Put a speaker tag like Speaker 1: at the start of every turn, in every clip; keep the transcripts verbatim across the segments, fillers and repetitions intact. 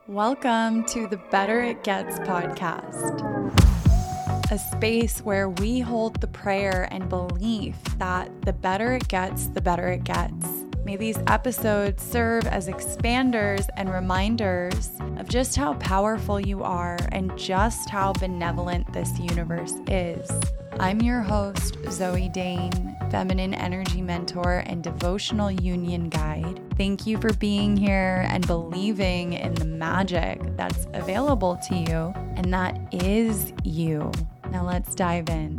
Speaker 1: Welcome to the Better It Gets podcast, a space where we hold the prayer and belief that the better it gets, the better it gets. May these episodes serve as expanders and reminders of just how powerful you are and just how benevolent this universe is. I'm your host, Zoe Dane, feminine energy mentor and devotional union guide. Thank you for being here and believing in the magic that's available to you, and that is you. Now let's dive in.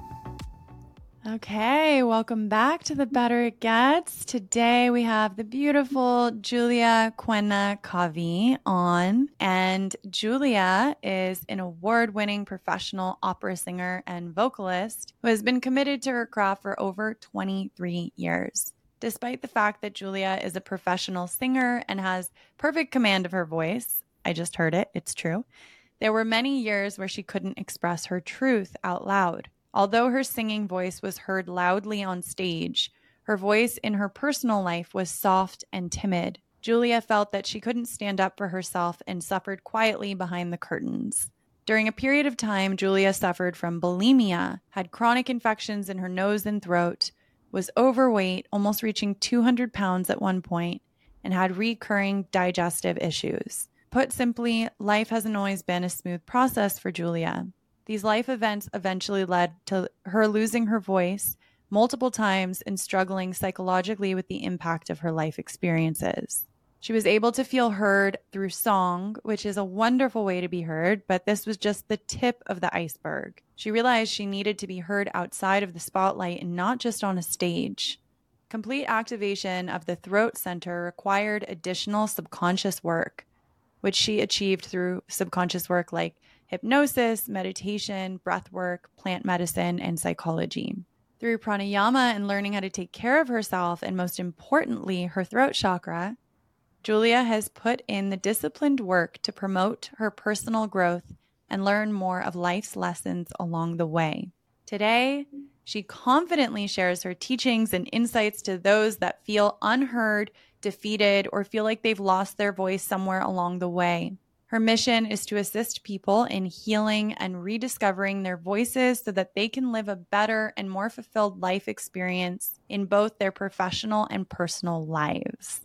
Speaker 1: Okay, welcome back to the Better It Gets. Today we have the beautiful Julia Quena Kavi on, and Julia is an award-winning professional opera singer and vocalist who has been committed to her craft for over twenty-three years. Despite the fact that Julia is a professional singer and has perfect command of her voice, I just heard it, it's true, there were many years where she couldn't express her truth out loud. Although her singing voice was heard loudly on stage, her voice in her personal life was soft and timid. Julia felt that she couldn't stand up for herself and suffered quietly behind the curtains. During a period of time, Julia suffered from bulimia, had chronic infections in her nose and throat, was overweight, almost reaching two hundred pounds at one point, and had recurring digestive issues. Put simply, life hasn't always been a smooth process for Julia. These life events eventually led to her losing her voice multiple times and struggling psychologically with the impact of her life experiences. She was able to feel heard through song, which is a wonderful way to be heard, but this was just the tip of the iceberg. She realized she needed to be heard outside of the spotlight and not just on a stage. Complete activation of the throat center required additional subconscious work, which she achieved through subconscious work like hypnosis, meditation, breath work, plant medicine, and psychology. Through pranayama and learning how to take care of herself, and most importantly, her throat chakra, Julia has put in the disciplined work to promote her personal growth and learn more of life's lessons along the way. Today, she confidently shares her teachings and insights to those that feel unheard, defeated, or feel like they've lost their voice somewhere along the way. Her mission is to assist people in healing and rediscovering their voices so that they can live a better and more fulfilled life experience in both their professional and personal lives.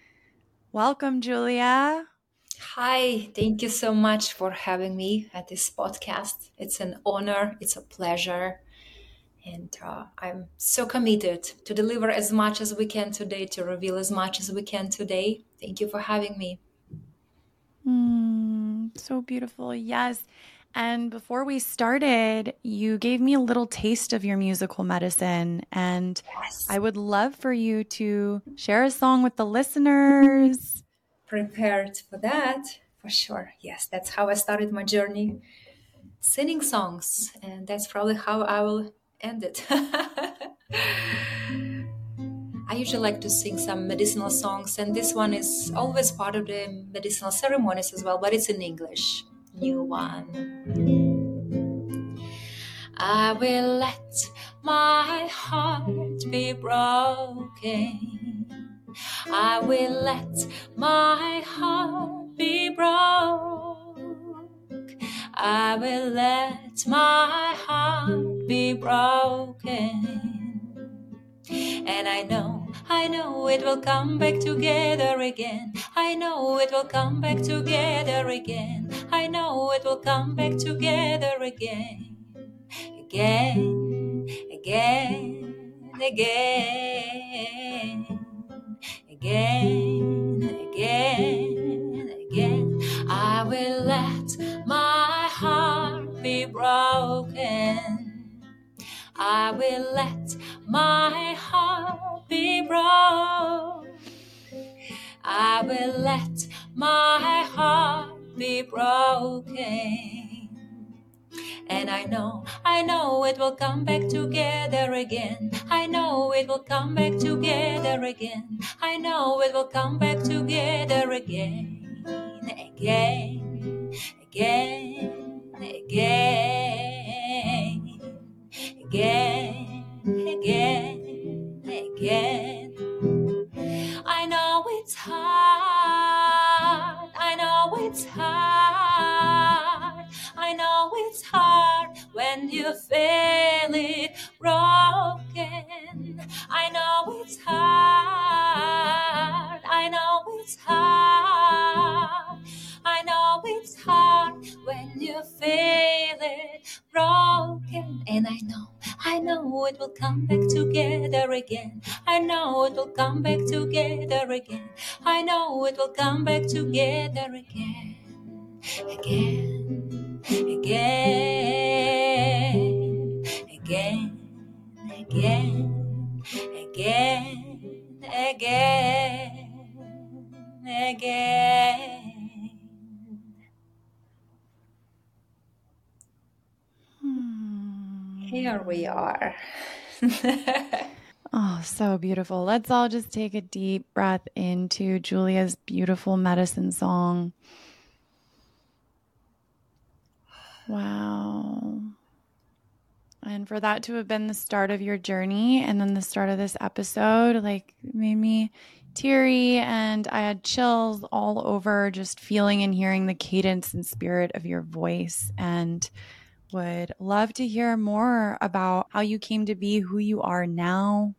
Speaker 1: Welcome, Julia.
Speaker 2: Hi, thank you so much for having me at this podcast. It's an honor, it's a pleasure, and uh, I'm so committed to deliver as much as we can today, to reveal as much as we can today. Thank you for having me.
Speaker 1: Mm, so beautiful. Yes. And before we started, you gave me a little taste of your musical medicine, and
Speaker 2: Yes.
Speaker 1: I would love for you to share a song with the listeners.
Speaker 2: Prepared for that, for sure. Yes, that's how I started my journey, singing songs, and that's probably how I will end it. I usually like to sing some medicinal songs, and this one is always part of the medicinal ceremonies as well, but it's in English. New one. I will let my heart be broken. I will let my heart be broke. I will let my heart be broken. And I know, I know it will come back together again. I know it will come back together again. I know it will come back together again. Again, again, again. Again, again, again. I will let my heart be broken. I will let my heart be broke. I will let my heart be broken. And I know, I know it will come back together again. I know it will come back together again. I know it will come back together again. Again, again, again. Again, again, again. I know it's hard. I know it's hard. I know it's hard when you feel it broken. I know it's hard. I know it's hard. I know it's hard when you feel it broken. And I know, I know it will come back together again. I know it will come back together again. I know it will come back together again. Again, again, again, again, again, again, again.
Speaker 1: Hmm.
Speaker 2: Here we are.
Speaker 1: Oh, so beautiful. Let's all just take a deep breath into Julia's beautiful medicine song. Wow. And for that to have been the start of your journey and then the start of this episode, like, made me teary, and I had chills all over just feeling and hearing the cadence and spirit of your voice, and would love to hear more about how you came to be who you are now.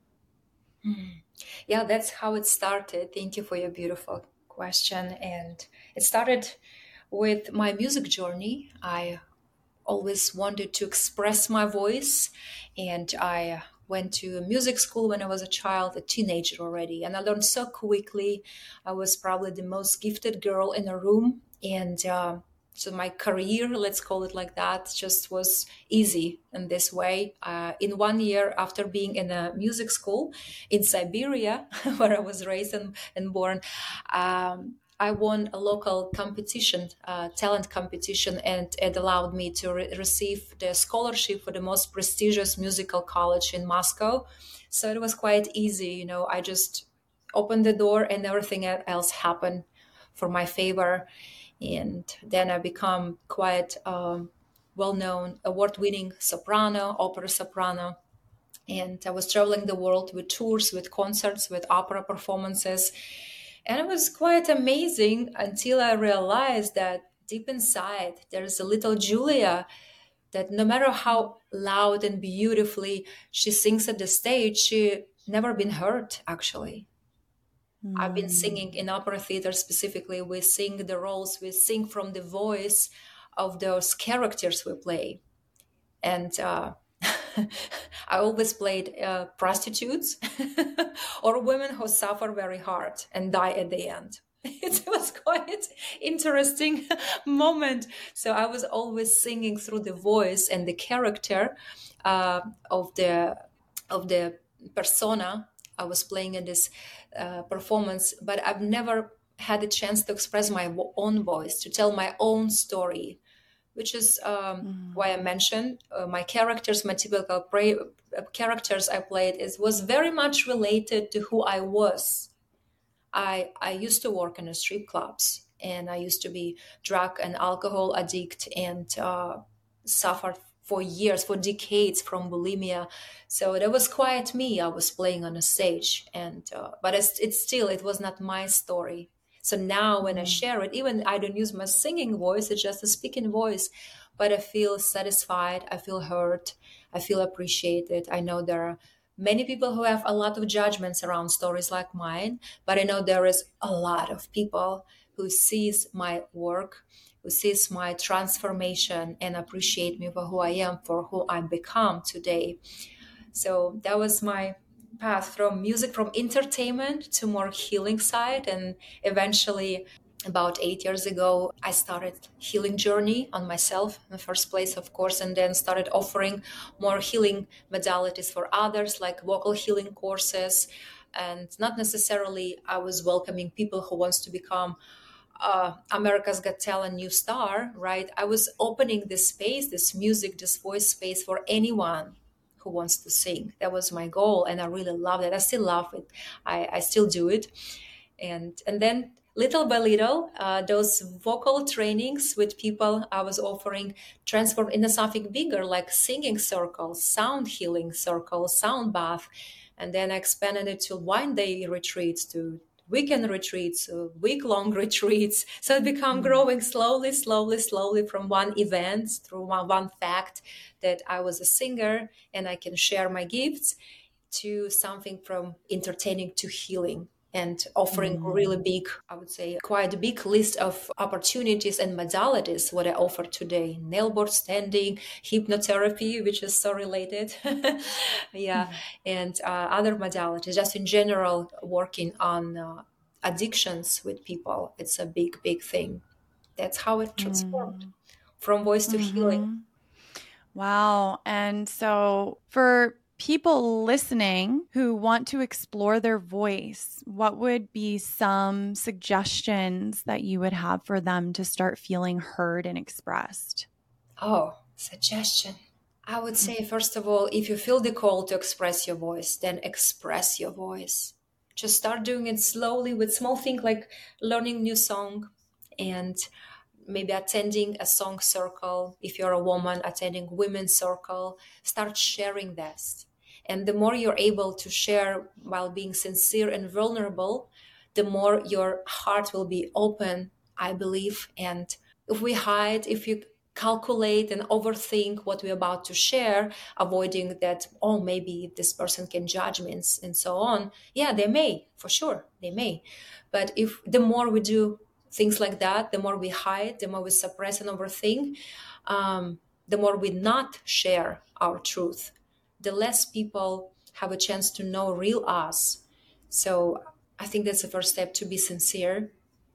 Speaker 2: Yeah, that's how it started. Thank you for your beautiful question. And it started with my music journey. I always wanted to express my voice, and I went to music school when I was a child, a teenager already, and I learned so quickly. I was probably the most gifted girl in the room, and uh, so my career, let's call it like that, just was easy in this way. Uh, in one year after being in a music school in Siberia, where I was raised and, and born, um, I won a local competition, uh, talent competition, and it allowed me to re- receive the scholarship for the most prestigious musical college in Moscow. So it was quite easy, you know, I just opened the door and everything else happened for my favor. And then I become quite um, well-known, award-winning soprano, opera soprano. And I was traveling the world with tours, with concerts, with opera performances. And it was quite amazing until I realized that deep inside, there's a little Julia that no matter how loud and beautifully she sings at the stage, she never been heard, actually.
Speaker 1: Mm.
Speaker 2: I've been singing in opera theater specifically. We sing the roles, we sing from the voice of those characters we play. And uh, I always played uh, prostitutes or women who suffer very hard and die at the end. It was quite interesting moment. So I was always singing through the voice and the character uh, of the of the persona I was playing in this uh, performance. But I've never had a chance to express my own voice, to tell my own story, which is um, mm. why I mentioned uh, my characters, my typical pra- characters I played is was very much related to who I was. I I used to work in the street clubs, and I used to be drug and alcohol addict, and uh, suffered for years, for decades from bulimia. So that was quite me. I was playing on a stage, and uh, but it's, it's still it was not my story. So now when I share it, even I don't use my singing voice, it's just a speaking voice, but I feel satisfied, I feel heard, I feel appreciated. I know there are many people who have a lot of judgments around stories like mine, but I know there is a lot of people who sees my work, who sees my transformation and appreciate me for who I am, for who I've become today. So that was my path from music, from entertainment to more healing side. And eventually, about eight years ago, I started healing journey on myself in the first place, of course, and then started offering more healing modalities for others, like vocal healing courses. And not necessarily I was welcoming people who wants to become uh, America's Got Talent new star, right? I was opening this space, this music, this voice space for anyone who wants to sing. That was my goal, and I really loved it. I still love it. I, I still do it. And and then little by little, uh, those vocal trainings with people I was offering transformed into something bigger, like singing circles, sound healing circles, sound bath. And then I expanded it to one day retreats, to weekend retreats, uh, week-long retreats. So it become growing slowly, slowly, slowly from one event through one, one fact that I was a singer and I can share my gifts, to something from entertaining to healing, and offering a really big, I would say, quite a big list of opportunities and modalities, what I offer today: nailboard standing, hypnotherapy, which is so related. Yeah. Mm-hmm. And uh, other modalities, just in general, working on uh, addictions with people. It's a big, big thing. That's how it transformed mm. from voice to mm-hmm. healing.
Speaker 1: Wow. And so for people listening who want to explore their voice, what would be some suggestions that you would have for them to start feeling heard and expressed?
Speaker 2: Oh, suggestion. I would say, first of all, if you feel the call to express your voice, then express your voice. Just start doing it slowly with small things like learning new song, and maybe attending a song circle. If you're a woman, attending women's circle, start sharing this. And the more you're able to share while being sincere and vulnerable, the more your heart will be open, I believe. And if we hide, if you calculate and overthink what we're about to share, avoiding that, oh, maybe this person can judge me and, and so on. Yeah, they may, for sure, they may. But if the more we do things like that, the more we hide, the more we suppress and overthink, um, the more we not share our truth, the less people have a chance to know real us. So I think that's the first step, to be sincere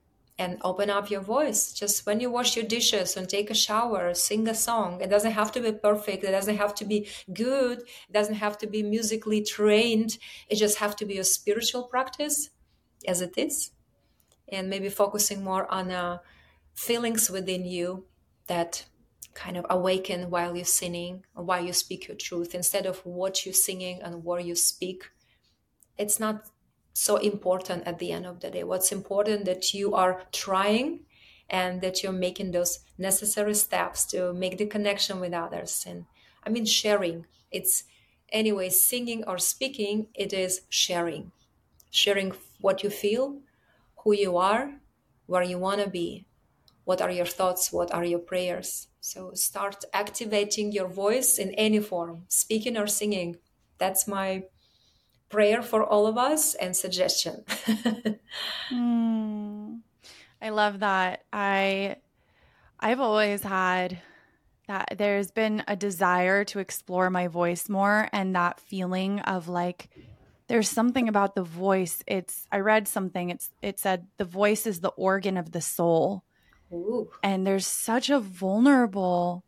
Speaker 2: and open up your voice. Just when you wash your dishes and take a shower, sing a song. It doesn't have to be perfect. It doesn't have to be good. It doesn't have to be musically trained. It just have to be a spiritual practice, as it is. And maybe focusing more on uh, feelings within you that kind of awaken while you're singing, or while you speak your truth, instead of what you're singing and where you speak. It's not so important at the end of the day. What's important, that you are trying and that you're making those necessary steps to make the connection with others. And I mean, sharing. It's anyway, singing or speaking, it is sharing. Sharing what you feel, who you are, where you want to be, what are your thoughts, what are your prayers. So start activating your voice in any form, speaking or singing. That's my prayer for all of us and suggestion.
Speaker 1: mm, I love that. I, I've always had that. There's been a desire to explore my voice more, and that feeling of like, there's something about the voice. It's, I read something, it's, it said the voice is the organ of the soul.
Speaker 2: Ooh.
Speaker 1: And there's such a vulnerable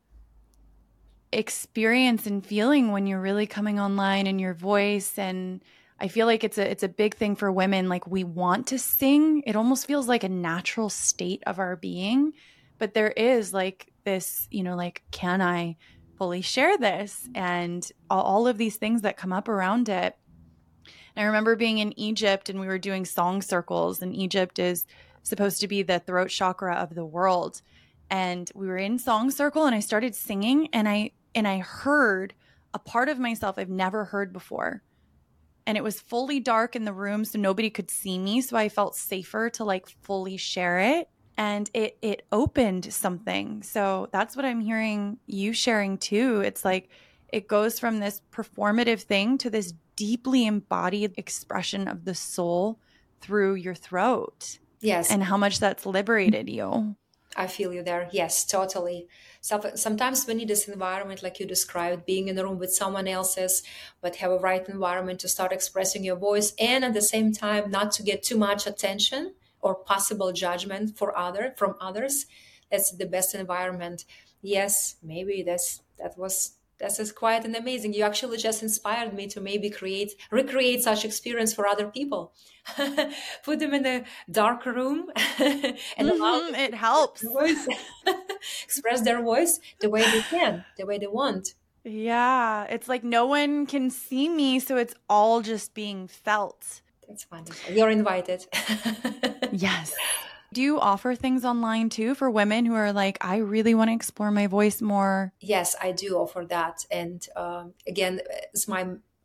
Speaker 1: experience and feeling when you're really coming online in your voice. And I feel like it's a, it's a big thing for women. Like, we want to sing. It almost feels like a natural state of our being, but there is like this, you know, like, can I fully share this? And all, all of these things that come up around it. I remember being in Egypt and we were doing song circles, and Egypt is supposed to be the throat chakra of the world. And we were in song circle and I started singing, and I, and I heard a part of myself I've never heard before. And it was fully dark in the room, so nobody could see me. So I felt safer to like fully share it. And it, it opened something. So that's what I'm hearing you sharing too. It's like, it goes from this performative thing to this deeply embodied expression of the soul through your throat.
Speaker 2: Yes.
Speaker 1: And how much that's liberated you.
Speaker 2: I feel you there. Yes, totally. So sometimes we need this environment, like you described, being in a room with someone else's, but have a right environment to start expressing your voice, and at the same time, not to get too much attention or possible judgment for other from others. That's the best environment. Yes, maybe that's that was This is quite an amazing. You actually just inspired me to maybe create, recreate such experience for other people. Put them in a dark room and
Speaker 1: mm-hmm, allow them
Speaker 2: it
Speaker 1: helps
Speaker 2: voice, express their voice the way they can, the way they want.
Speaker 1: Yeah, it's like no one can see me, so it's all just being felt.
Speaker 2: That's wonderful. You're invited.
Speaker 1: Yes. Do you offer things online too for women who are like, I really want to explore my voice more?
Speaker 2: Yes, I do offer that. And um, again, it's my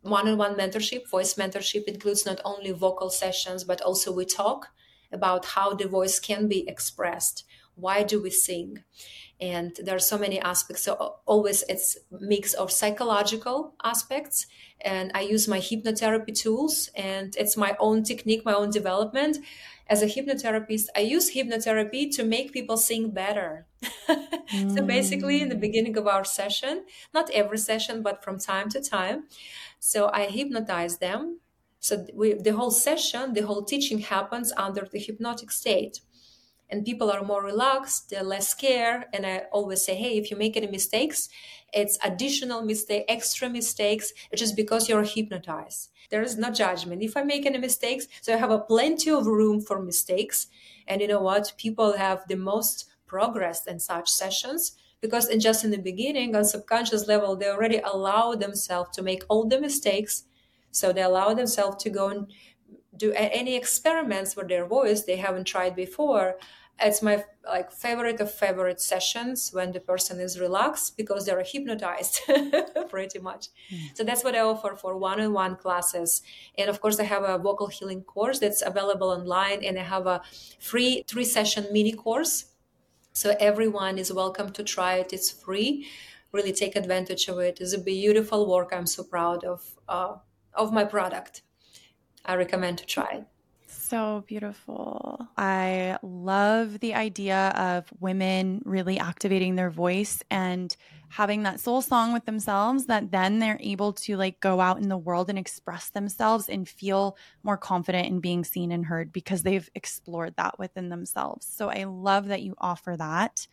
Speaker 2: one-on-one mentorship. Voice mentorship includes not only vocal sessions, but also we talk about how the voice can be expressed. Why do we sing? And there are so many aspects. So always it's a mix of psychological aspects. And I use my hypnotherapy tools, and it's my own technique, my own development. As a hypnotherapist, I use hypnotherapy to make people sing better. mm. So basically, in the beginning of our session, not every session, but from time to time, so I hypnotize them. So we, the whole session, the whole teaching happens under the hypnotic state. And people are more relaxed, they're less scared. And I always say, hey, if you make any mistakes, it's additional mistake, extra mistakes. It's just because you're hypnotized. There is no judgment. If I make any mistakes, so I have a plenty of room for mistakes. And you know what? People have the most progress in such sessions because in just in the beginning, on subconscious level, they already allow themselves to make all the mistakes. So they allow themselves to go and do any experiments with their voice they haven't tried before. It's my like favorite of favorite sessions when the person is relaxed because they're hypnotized pretty much. Mm. So that's what I offer for one-on-one classes. And of course, I have a vocal healing course that's available online, and I have a free three-session mini course. So everyone is welcome to try it. It's free. Really take advantage of it. It's a beautiful work. I'm so proud of uh, of my product. I recommend to try it.
Speaker 1: So beautiful. I love the idea of women really activating their voice and having that soul song with themselves that then they're able to like go out in the world and express themselves and feel more confident in being seen and heard because they've explored that within themselves. So I love that you offer that.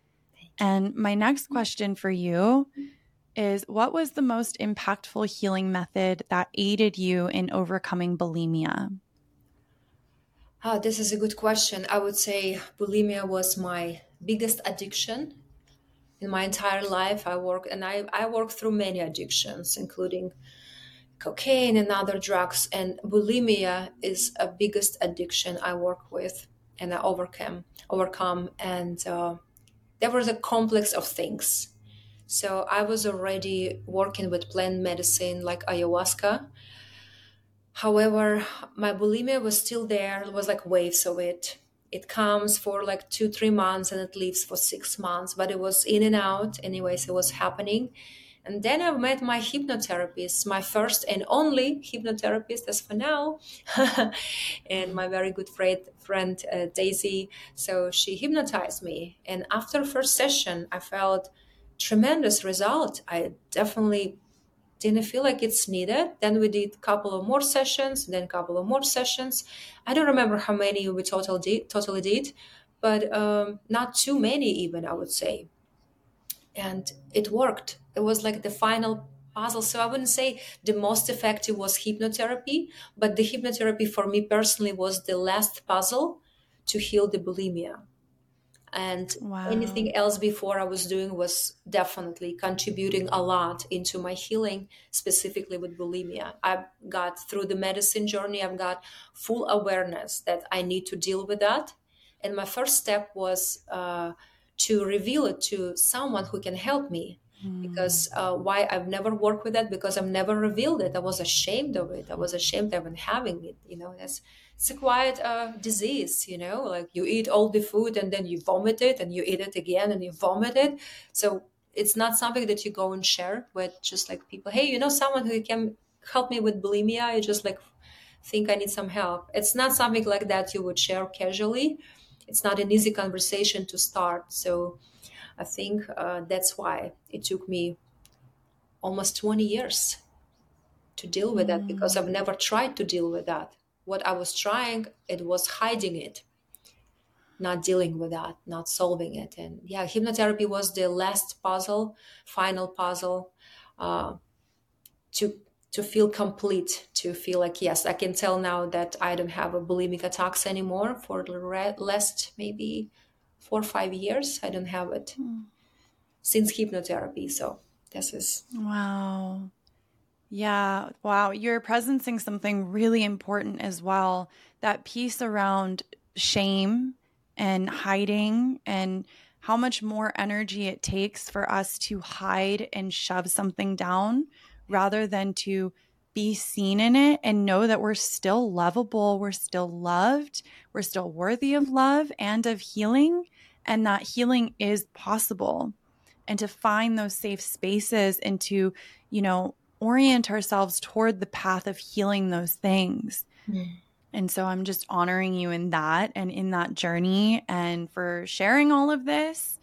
Speaker 1: And my next question for you is, what was the most impactful healing method that aided you in overcoming bulimia?
Speaker 2: Oh, this is a good question. I would say bulimia was my biggest addiction in my entire life. I work and I, I worked through many addictions, including cocaine and other drugs. And bulimia is a biggest addiction I work with and I overcome. overcome. And uh, there was a complex of things. So I was already working with plant medicine like ayahuasca. However, my bulimia was still there. It was like waves of it. It comes for like two, three months and it leaves for six months, but it was in and out. Anyways, it was happening. And then I met my hypnotherapist, my first and only hypnotherapist as for now, and my very good friend, friend uh, Daisy. So she hypnotized me. And after first session, I felt tremendous result. I definitely didn't feel like it's needed. Then we did a couple of more sessions, then a couple of more sessions. I don't remember how many we total did, totally did, but um, not too many even, I would say. And it worked. It was like the final puzzle. So I wouldn't say the most effective was hypnotherapy, but the hypnotherapy for me personally was the last puzzle to heal the bulimia. And wow. Anything else before I was doing was definitely contributing a lot into my healing, specifically with bulimia. I got through the medicine journey. I've got full awareness that I need to deal with that. And my first step was uh, to reveal it to someone who can help me. Mm. Because uh, why I've never worked with that? Because I've never revealed it. I was ashamed of it. I was ashamed of having it. You know, that's it's a quiet uh, disease. You know, like you eat all the food and then you vomit it, and you eat it again and you vomit it. So it's not something that you go and share with just like people. Hey, you know, someone who can help me with bulimia. I just like think I need some help. It's not something like that you would share casually. It's not an easy conversation to start. So I think uh, that's why it took me almost twenty years to deal with mm. that, because I've never tried to deal with that. What I was trying, it was hiding it, not dealing with that, not solving it. And yeah, hypnotherapy was the last puzzle, final puzzle uh, to to feel complete, to feel like, yes, I can tell now that I don't have a bulimic attacks anymore for the last maybe four or five years. I don't have it mm. since hypnotherapy. So this is.
Speaker 1: Wow. Yeah. Wow. You're presencing something really important as well. That piece around shame and hiding, and how much more energy it takes for us to hide and shove something down rather than to be seen in it and know that we're still lovable, we're still loved, we're still worthy of love and of healing, and that healing is possible. And to find those safe spaces and to, you know, orient ourselves toward the path of healing those things. Mm. And so I'm just honoring you in that and in that journey and for sharing all of this.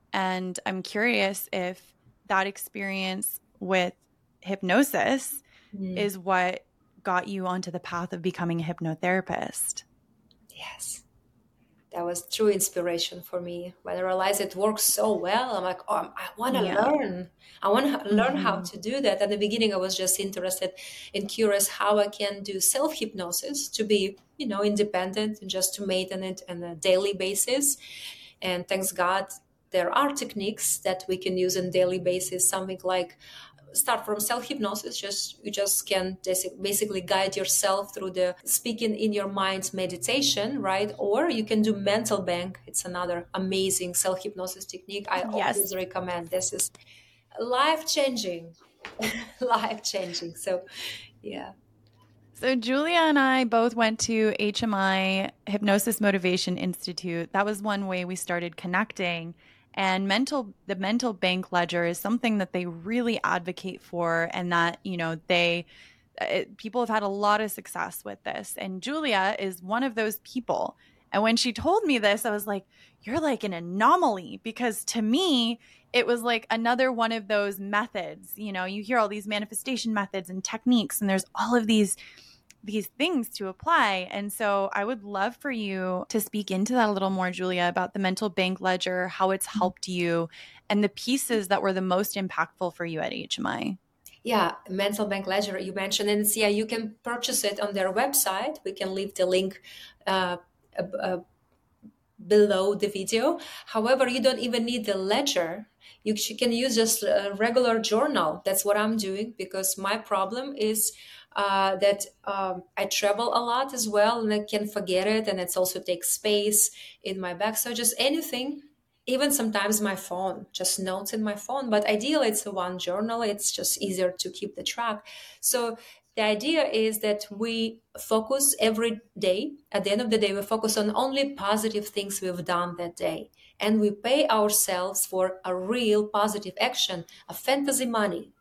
Speaker 1: And I'm curious if that experience with hypnosis mm. is what got you onto the path of becoming a hypnotherapist.
Speaker 2: Yes. That was true inspiration for me. When I realized it works so well, I'm like, oh, I want to yeah. learn. I want to learn mm-hmm. how to do that. At the beginning, I was just interested and curious how I can do self-hypnosis to be, you know, independent and just to maintain it on a daily basis. And thanks God, there are techniques that we can use on a daily basis, something like start from self-hypnosis. Just you just can basically guide yourself through the speaking in your mind meditation, right? Or you can do mental bank. It's another amazing self-hypnosis technique. I yes. always recommend. This is life-changing, life-changing. So, yeah.
Speaker 1: So Julia and I both went to H M I, Hypnosis Motivation Institute. That was one way we started connecting. And mental, the mental bank ledger is something that they really advocate for, and that, you know, they, it, people have had a lot of success with this. And Julia is one of those people. And when she told me this, I was like, you're like an anomaly, because to me, it was like another one of those methods. You know, you hear all these manifestation methods and techniques, and there's all of these these things to apply. And so I would love for you to speak into that a little more, Julia, about the mental bank ledger, how it's helped you, and the pieces that were the most impactful for you at H M I.
Speaker 2: Yeah, mental bank ledger you mentioned, and yeah, you can purchase it on their website. We can leave the link uh, uh, below the video. However, you don't even need the ledger. You can use just a regular journal. That's what I'm doing, because my problem is uh, that um, I travel a lot as well, and I can forget it, and it also takes space in my bag. So just anything, even sometimes my phone, just notes in my phone. But ideally, it's a one journal. It's just easier to keep the track. So the idea is that we focus every day. At the end of the day, we focus on only positive things we've done that day. And we pay ourselves for a real positive action, a fantasy money.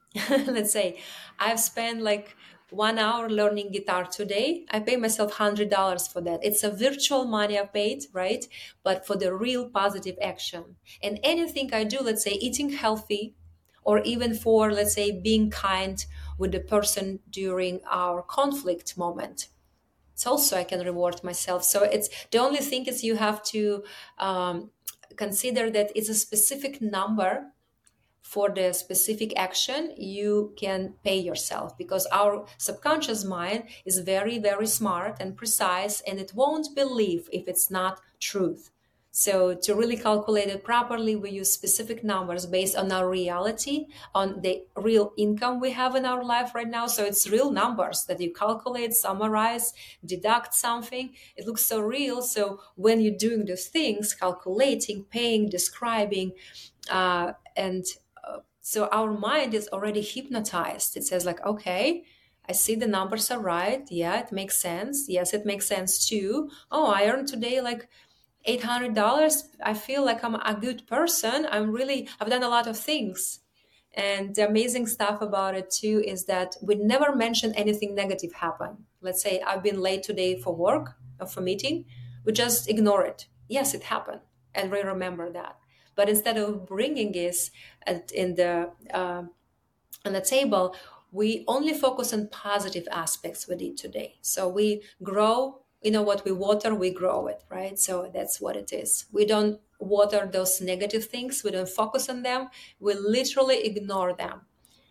Speaker 2: Let's say I've spent like one hour learning guitar today. I pay myself one hundred dollars for that. It's a virtual money I paid, right? But for the real positive action. And anything I do, let's say eating healthy, or even for, let's say, being kind with the person during our conflict moment. It's also, I can reward myself. So it's the only thing is you have to um, consider that it's a specific number for the specific action you can pay yourself, because our subconscious mind is very, very smart and precise, and it won't believe if it's not truth. So to really calculate it properly, we use specific numbers based on our reality, on the real income we have in our life right now. So it's real numbers that you calculate, summarize, deduct something. It looks so real. So when you're doing those things, calculating, paying, describing, uh, and uh, so our mind is already hypnotized. It says like, okay, I see the numbers are right. Yeah, it makes sense. Yes, it makes sense too. Oh, I earned today like eight hundred dollars. I feel like I'm a good person. I'm really, I've done a lot of things. And the amazing stuff about it too is that we never mention anything negative happen. Let's say I've been late today for work or for meeting. We just ignore it. Yes, it happened. And we remember that. But instead of bringing this at, in the, uh, on the table, we only focus on positive aspects we did today. So we grow. You know, what we water, we grow it, right? So that's what it is. We don't water those negative things. We don't focus on them. We literally ignore them.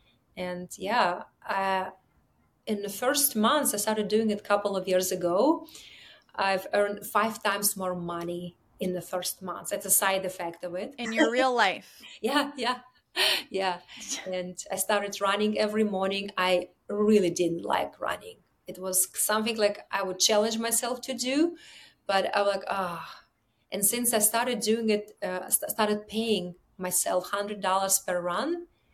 Speaker 2: And yeah, uh, in the first months, I started doing it a couple of years ago. I've earned five times more money in the first months. That's a side effect of it.
Speaker 1: In your real life.
Speaker 2: yeah, yeah, yeah. And I started running every morning. I really didn't like running. It was something like I would challenge myself to do, but I was like, ah. Oh. And since I started doing it, uh, started paying myself one hundred dollars per run,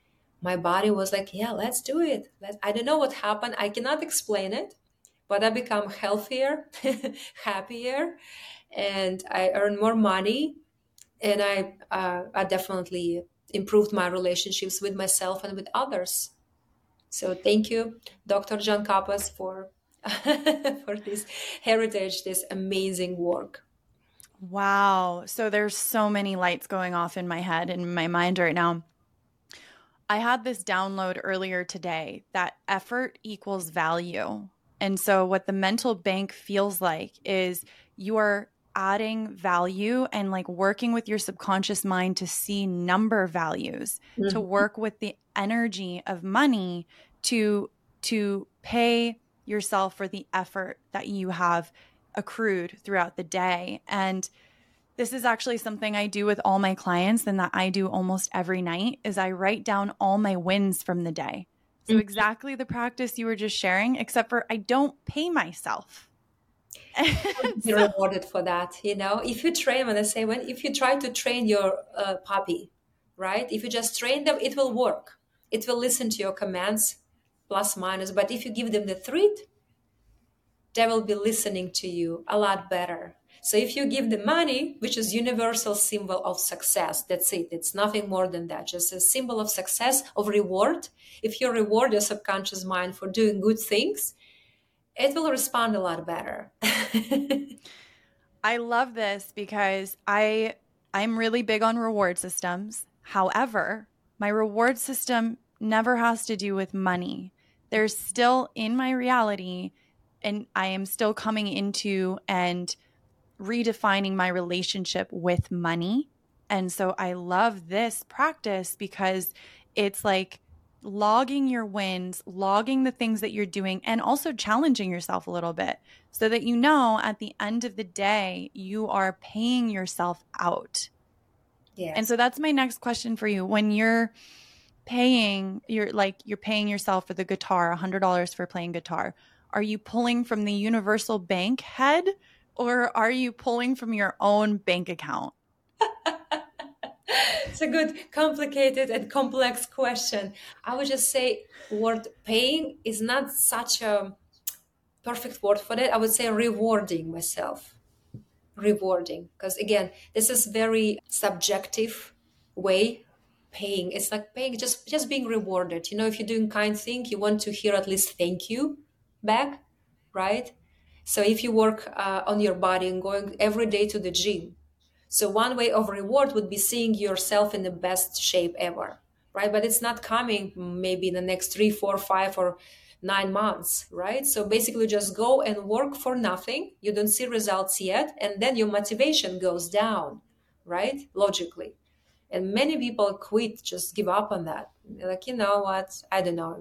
Speaker 2: my body was like, yeah, let's do it. Let's, I don't know what happened. I cannot explain it, but I become healthier, happier, and I earn more money. And I, uh, I definitely improved my relationships with myself and with others. So thank you, Doctor Jon Kappas, for for this heritage, this amazing work.
Speaker 1: Wow. So there's so many lights going off in my head and my mind right now. I had this download earlier today that effort equals value. And so what the mental bank feels like is you are adding value and like working with your subconscious mind to see number values, mm-hmm. to work with the energy of money to to pay yourself for the effort that you have accrued throughout the day. And this is actually something I do with all my clients and that I do almost every night is I write down all my wins from the day. So mm-hmm. exactly the practice you were just sharing, except for I don't pay myself.
Speaker 2: You're so, rewarded for that. You know, if you train, when I say, when, if you try to train your uh, puppy, right? If you just train them, it will work. It will listen to your commands, plus minus. But if you give them the treat, they will be listening to you a lot better. So if you give the money, which is universal symbol of success, that's it. It's nothing more than that. Just a symbol of success, of reward. If you reward your subconscious mind for doing good things, it will respond a lot better.
Speaker 1: I love this because I I'm really big on reward systems. However, my reward system never has to do with money. There's still in my reality, and I am still coming into and redefining my relationship with money. And so I love this practice because it's like logging your wins, logging the things that you're doing, and also challenging yourself a little bit so that you know at the end of the day, you are paying yourself out.
Speaker 2: Yes.
Speaker 1: And so that's my next question for you. When you're paying, you're like, you're paying yourself for the guitar, one hundred dollars for playing guitar. Are you pulling from the universal bank head or are you pulling from your own bank account?
Speaker 2: It's a good, complicated and complex question. I would just say word paying is not such a perfect word for that. I would say rewarding myself. Rewarding. Because again, this is very subjective way paying. It's like paying, just, just being rewarded. You know, if you're doing kind thing, you want to hear at least thank you back, right? So if you work uh, on your body and going every day to the gym, so one way of reward would be seeing yourself in the best shape ever, right? But it's not coming maybe in the next three, four, five, or nine months, right? So basically just go and work for nothing. You don't see results yet. And then your motivation goes down, right? Logically. And many people quit, just give up on that. They're like, you know what? I don't know.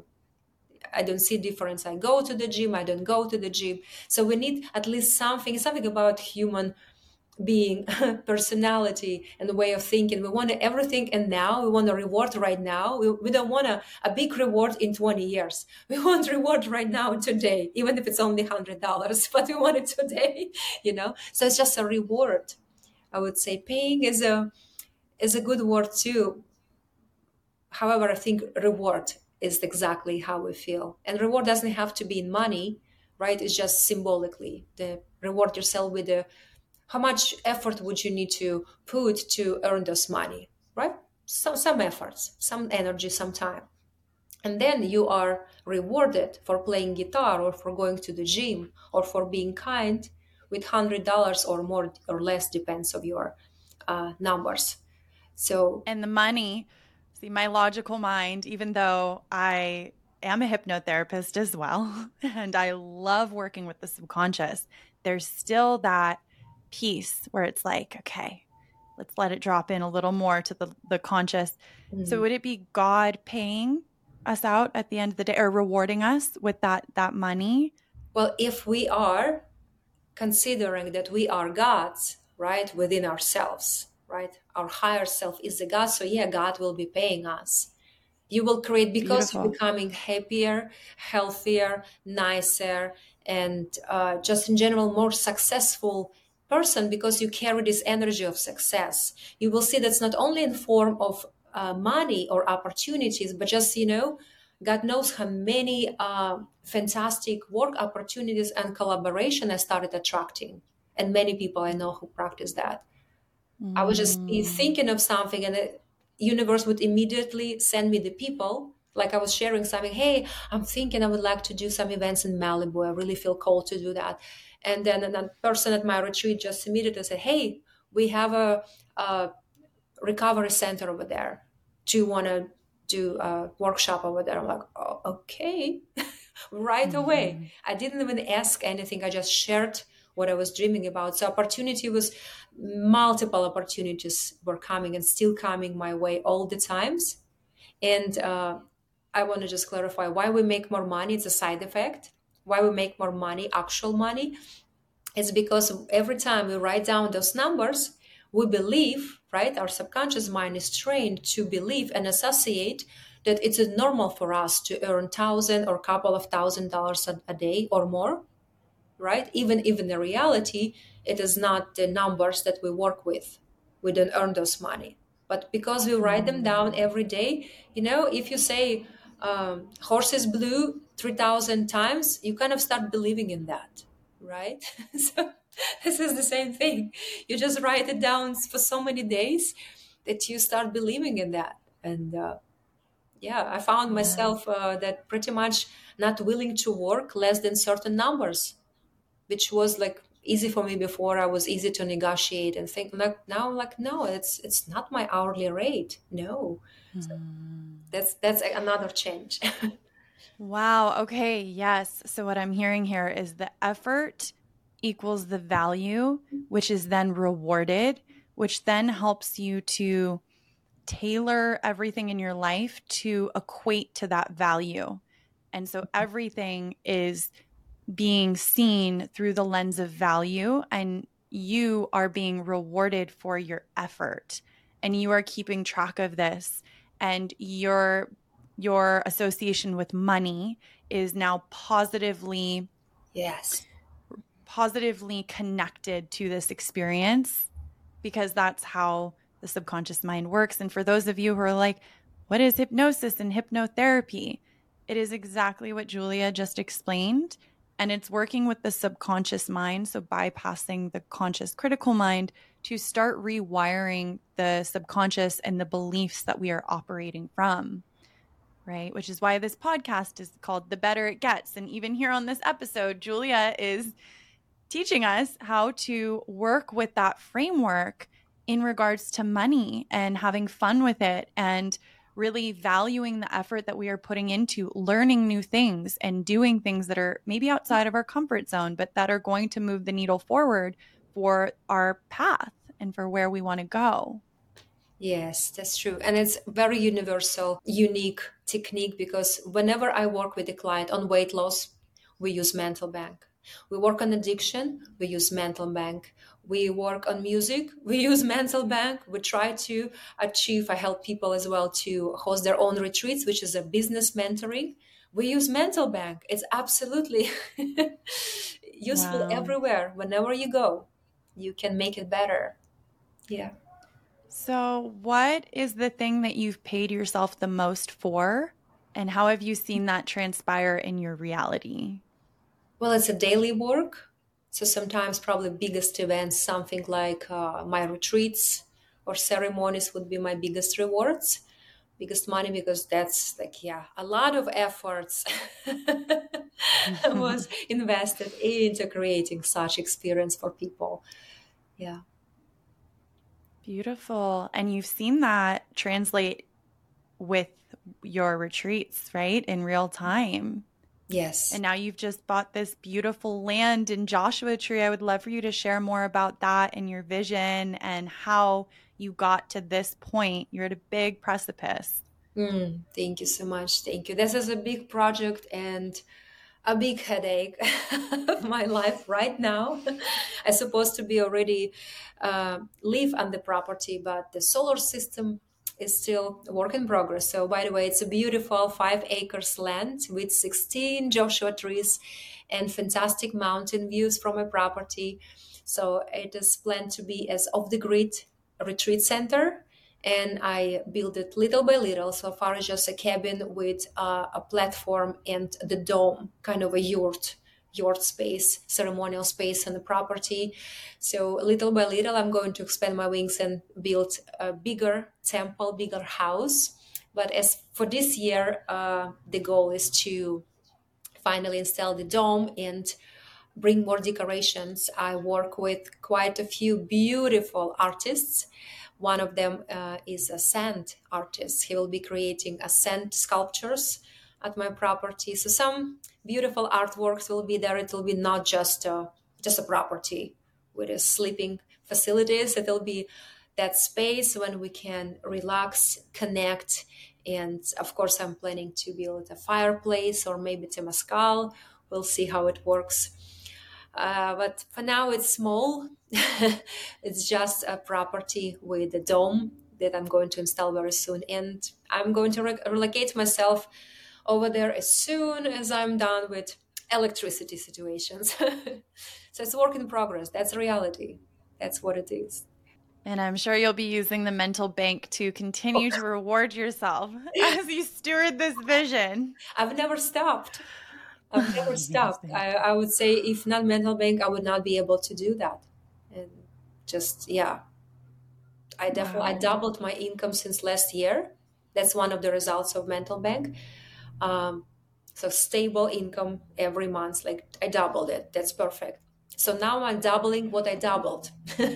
Speaker 2: I don't see difference. I go to the gym. I don't go to the gym. So we need at least something, something about human being, personality, and the way of thinking. We want everything and now. We want a reward right now. We, we don't want a, a big reward in twenty years. We want reward right now, today, even if it's only one hundred dollars, but we want it today, you know? So it's just a reward. I would say paying is a, is a good word too. However, I think reward is exactly how we feel. And reward doesn't have to be in money, right? It's just symbolically. The reward yourself with the how much effort would you need to put to earn this money, right? Some, some efforts, some energy, some time. And then you are rewarded for playing guitar or for going to the gym or for being kind with one hundred dollars or more or less, depends on your uh, numbers. So,
Speaker 1: and the money, see, my logical mind, even though I am a hypnotherapist as well, and I love working with the subconscious, there's still that piece where it's like, okay, let's let it drop in a little more to the, the conscious. Mm-hmm. So would it be God paying us out at the end of the day or rewarding us with that, that money?
Speaker 2: Well, if we are considering that we are gods, right, within ourselves, right? Our higher self is the God. So yeah, God will be paying us. You will create, because Beautiful. You're becoming happier, healthier, nicer, and uh, just in general, more successful person, because you carry this energy of success. You will see that's not only in form of uh, money or opportunities, but just, you know, God knows how many uh, fantastic work opportunities and collaboration I started attracting. And many people I know who practice that. I would just be
Speaker 1: Mm.
Speaker 2: thinking of something, and the universe would immediately send me the people. Like I was sharing something, hey, I'm thinking I would like to do some events in Malibu. I really feel called to do that. And then a person at my retreat just immediately said, hey, we have a, a recovery center over there. Do you want to do a workshop over there? I'm like, oh, okay, right
Speaker 1: Mm-hmm.
Speaker 2: away. I didn't even ask anything. I just shared what I was dreaming about. So opportunity was multiple opportunities were coming and still coming my way all the times. And uh, I want to just clarify why we make more money. It's a side effect. Why we make more money, actual money, it's because every time we write down those numbers, we believe, right? Our subconscious mind is trained to believe and associate that it's normal for us to earn thousand or couple of thousand dollars a, a day or more, right? Even even in reality, it is not the numbers that we work with. We don't earn those money. But because we write them down every day, you know, if you say um, horse is blue three thousand times, you kind of start believing in that, right? So this is the same thing. You just write it down for so many days that you start believing in that. And uh, yeah, I found
Speaker 1: Yeah.
Speaker 2: myself uh, that pretty much not willing to work less than certain numbers, which was like easy for me before. I was easy to negotiate and think like now like no, it's it's not my hourly rate. No. So
Speaker 1: Mm.
Speaker 2: that's that's another change.
Speaker 1: Wow. Okay. Yes. So, what I'm hearing here is the effort equals the value, which is then rewarded, which then helps you to tailor everything in your life to equate to that value. And so, everything is being seen through the lens of value, and you are being rewarded for your effort, and you are keeping track of this, and your your association with money is now positively
Speaker 2: Yes.
Speaker 1: positively connected to this experience, because that's how the subconscious mind works. And for those of you who are like, what is hypnosis and hypnotherapy? It is exactly what Julia just explained. And it's working with the subconscious mind, so bypassing the conscious critical mind to start rewiring the subconscious and the beliefs that we are operating from, right? Which is why this podcast is called The Better It Gets. And even here on this episode, Julia is teaching us how to work with that framework in regards to money and having fun with it, and really valuing the effort that we are putting into learning new things and doing things that are maybe outside of our comfort zone, but that are going to move the needle forward for our path and for where we want to go.
Speaker 2: Yes, that's true. And it's very universal, unique technique, because whenever I work with a client on weight loss, we use mental bank. We work on addiction, we use mental bank. We work on music, we use mental bank. We try to achieve, I help people as well to host their own retreats, which is a business mentoring. We use mental bank. It's absolutely useful
Speaker 1: Wow.
Speaker 2: everywhere. Whenever you go, you can make it better. Yeah.
Speaker 1: So, what is the thing that you've paid yourself the most for, and how have you seen that transpire in your reality?
Speaker 2: Well, it's a daily work. So sometimes probably biggest events, something like uh, my retreats or ceremonies would be my biggest rewards, biggest money, because that's like, yeah, a lot of efforts was invested into creating such experience for people. Yeah.
Speaker 1: Beautiful. And you've seen that translate with your retreats, right? In real time.
Speaker 2: Yes.
Speaker 1: And now you've just bought this beautiful land in Joshua Tree. I would love for you to share more about that and your vision and how you got to this point. You're at a big precipice.
Speaker 2: Mm, thank you so much. Thank you. This is a big project and a big headache of my life right now. I'm supposed to be already uh, live on the property, but the solar system is still a work in progress. So, by the way, it's a beautiful five acres land with sixteen Joshua trees and fantastic mountain views from a property. So, it is planned to be as off the grid retreat center. And I built it little by little. So far, it's just a cabin with uh, a platform and the dome, kind of a yurt, yurt space, ceremonial space on the property. So little by little, I'm going to expand my wings and build a bigger temple, bigger house. But as for this year, uh, the goal is to finally install the dome and bring more decorations. I work with quite a few beautiful artists. One of them uh, is a sand artist. He will be creating a sand sculptures at my property. So some beautiful artworks will be there. It will be not just a, just a property with a sleeping facilities. It will be that space when we can relax, connect. And of course, I'm planning to build a fireplace or maybe temazcal. We'll see how it works. Uh, but for now, it's small. It's just a property with a dome that I'm going to install very soon. And I'm going to re- relocate myself over there as soon as I'm done with electricity situations. So it's work in progress. That's reality. That's what it is.
Speaker 1: And I'm sure you'll be using the mental bank to continue to reward yourself as you steward this vision.
Speaker 2: I've never stopped. I've never stopped. I, I would say if not mental bank, I would not be able to do that. And just, yeah, I definitely, wow. I doubled my income since last year. That's one of the results of mental bank. Um, so stable income every month, like I doubled it. That's perfect. So now I'm doubling what I doubled.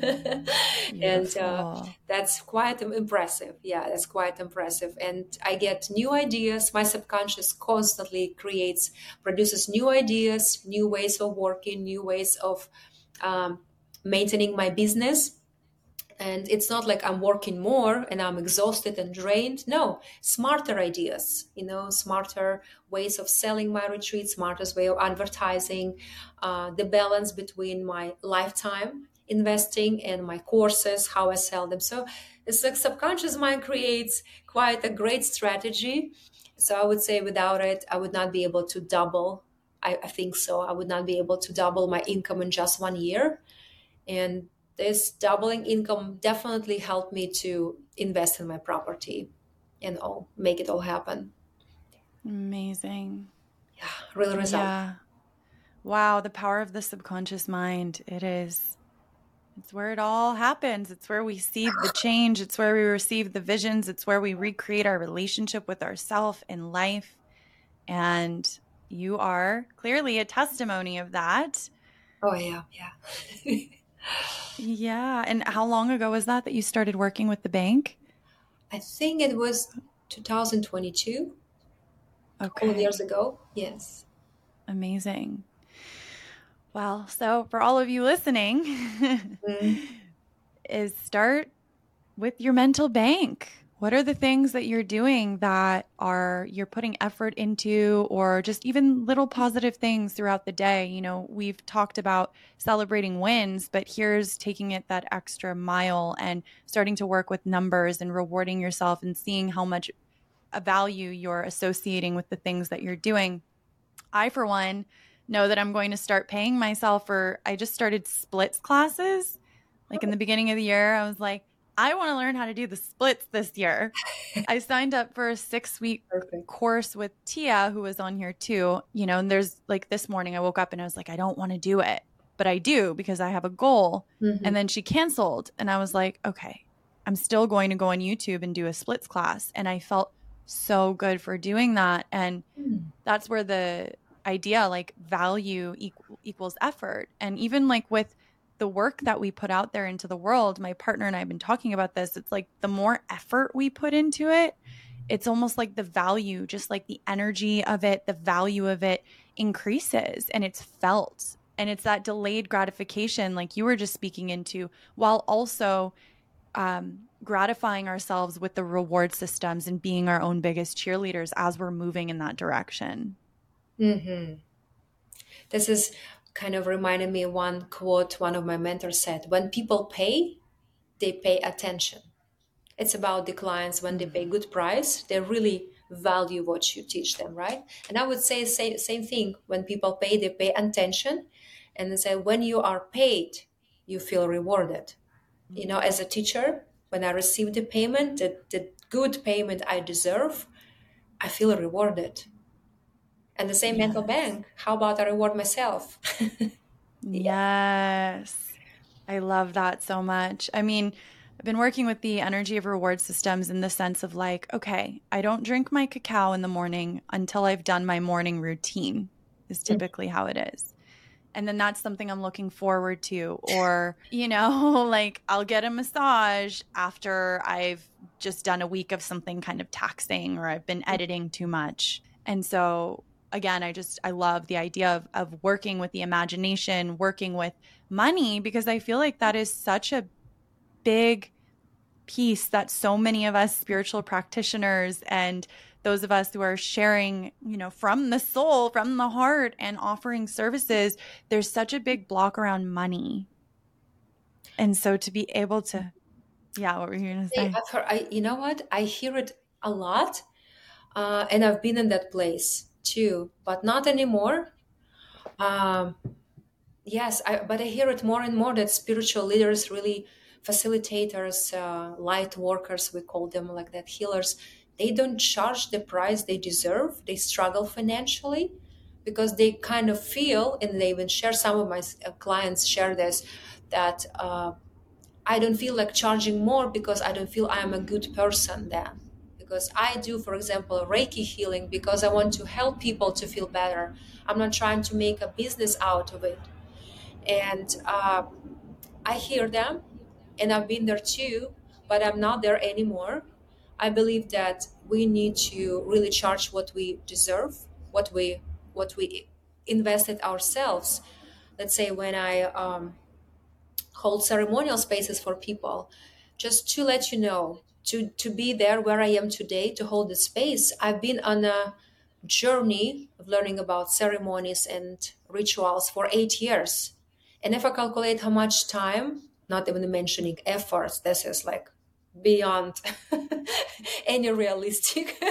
Speaker 2: And uh, that's quite impressive. Yeah, that's quite impressive. And I get new ideas. My subconscious constantly creates, produces new ideas, new ways of working, new ways of um, maintaining my business. And it's not like I'm working more and I'm exhausted and drained. No, smarter ideas, you know, smarter ways of selling my retreat, smartest way of advertising, uh, the balance between my lifetime investing and my courses, how I sell them. So it's like subconscious mind creates quite a great strategy. So I would say without it, I would not be able to double. I, I think so. I would not be able to double my income in just one year. And this doubling income definitely helped me to invest in my property and all, make it all happen.
Speaker 1: Amazing.
Speaker 2: Yeah, real result.
Speaker 1: Yeah. Wow, the power of the subconscious mind. It is. It's where it all happens. It's where we see the change. It's where we receive the visions. It's where we recreate our relationship with ourself in life. And you are clearly a testimony of that.
Speaker 2: Oh, yeah, yeah.
Speaker 1: Yeah. And how long ago was that that you started working with the bank?
Speaker 2: I think it was two thousand twenty-two.
Speaker 1: Okay.
Speaker 2: A couple of years ago. Yes.
Speaker 1: Amazing. Well, so for all of you listening, mm. is start with your mental bank. What are the things that you're doing that are you're putting effort into, or just even little positive things throughout the day? You know, we've talked about celebrating wins, but here's taking it that extra mile and starting to work with numbers and rewarding yourself and seeing how much value you're associating with the things that you're doing. I, for one, know that I'm going to start paying myself for, I just started splits classes. Like in the beginning of the year, I was like, I want to learn how to do the splits this year. I signed up for a six week Perfect. course with Tia, who was on here too. You know, and there's like this morning I woke up and I was like, I don't want to do it, but I do because I have a goal. Mm-hmm. And then she canceled and I was like, okay, I'm still going to go on YouTube and do a splits class. And I felt so good for doing that. And mm. that's where the idea, like value equal, equals effort. And even like with the work that we put out there into the world, my partner and I have been talking about this. It's like the more effort we put into it, it's almost like the value, just like the energy of it, the value of it increases and it's felt. And it's that delayed gratification, like you were just speaking into, while also um, gratifying ourselves with the reward systems and being our own biggest cheerleaders as we're moving in that direction.
Speaker 2: Mm-hmm. This is kind of reminded me of one quote one of my mentors said, when people pay, they pay attention. It's about the clients. When they pay good price, they really value what you teach them, right? And I would say same, same thing. When people pay, they pay attention. And they say, when you are paid, you feel rewarded. You know, as a teacher, when I receive the payment, the, the good payment I deserve, I feel rewarded. And the same
Speaker 1: Yes.
Speaker 2: mental bank. How about I reward myself?
Speaker 1: Yeah. Yes. I love that so much. I mean, I've been working with the energy of reward systems in the sense of like, okay, I don't drink my cacao in the morning until I've done my morning routine, is typically how it is. And then that's something I'm looking forward to. Or, you know, like I'll get a massage after I've just done a week of something kind of taxing or I've been editing too much. And so, again, I just, I love the idea of, of working with the imagination, working with money, because I feel like that is such a big piece that so many of us spiritual practitioners and those of us who are sharing, you know, from the soul, from the heart and offering services, there's such a big block around money. And so to be able to, yeah, what were you going to say?
Speaker 2: I've heard, I, you know what? I hear it a lot. Uh, and I've been in that place too, but not anymore. Um, yes, I, but I hear it more and more that spiritual leaders, really facilitators, uh, light workers, we call them like that, healers, they don't charge the price they deserve. They struggle financially because they kind of feel, and they even share, some of my uh, clients share this, that uh, I don't feel like charging more because I don't feel I am a good person then. Because I do, for example, Reiki healing because I want to help people to feel better. I'm not trying to make a business out of it. And uh, I hear them, and I've been there too, but I'm not there anymore. I believe that we need to really charge what we deserve, what we what we invested ourselves. Let's say when I um, hold ceremonial spaces for people, just to let you know, to to be there where I am today, to hold the space. I've been on a journey of learning about ceremonies and rituals for eight years. And if I calculate how much time, not even mentioning efforts, this is like beyond any realistic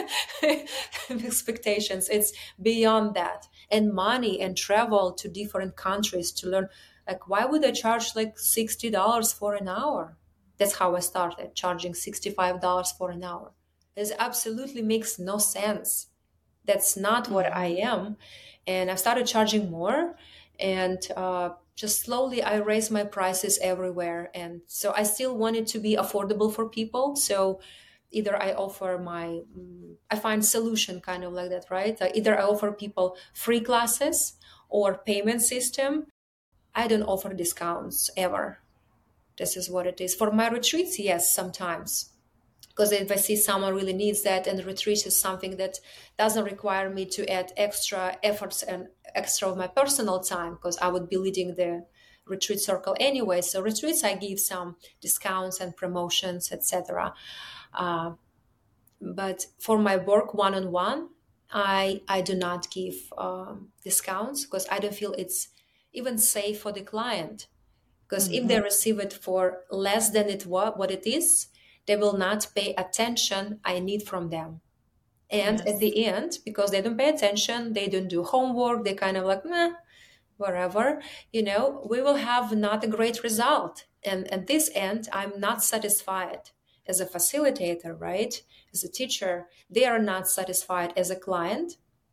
Speaker 2: expectations. It's beyond that. And money and travel to different countries to learn. Like, why would I charge like sixty dollars for an hour? That's how I started, charging sixty-five dollars for an hour. It absolutely makes no sense. That's not what I am. And I started charging more, and uh, just slowly I raised my prices everywhere. And so I still want it to be affordable for people. So either I offer my, mm, I find solution kind of like that, right? Uh, either I offer people free classes or payment system. I don't offer discounts ever. This is what it is. For my retreats, yes, sometimes. Because if I see someone really needs that, and the retreat is something that doesn't require me to add extra efforts and extra of my personal time, because I would be leading the retreat circle anyway. So retreats, I give some discounts and promotions, et cetera. Uh, but for my work one-on-one, I I do not give um, discounts because I don't feel it's even safe for the client. Because mm-hmm. if they receive it for less than it what what it is, they will not pay attention I need from them. And yes. At the end, because they don't pay attention, they don't do homework, they kind of like, meh, whatever, you know, we will have not a great result. And at this end, I'm not satisfied as a facilitator, right? As a teacher, they are not satisfied as a client.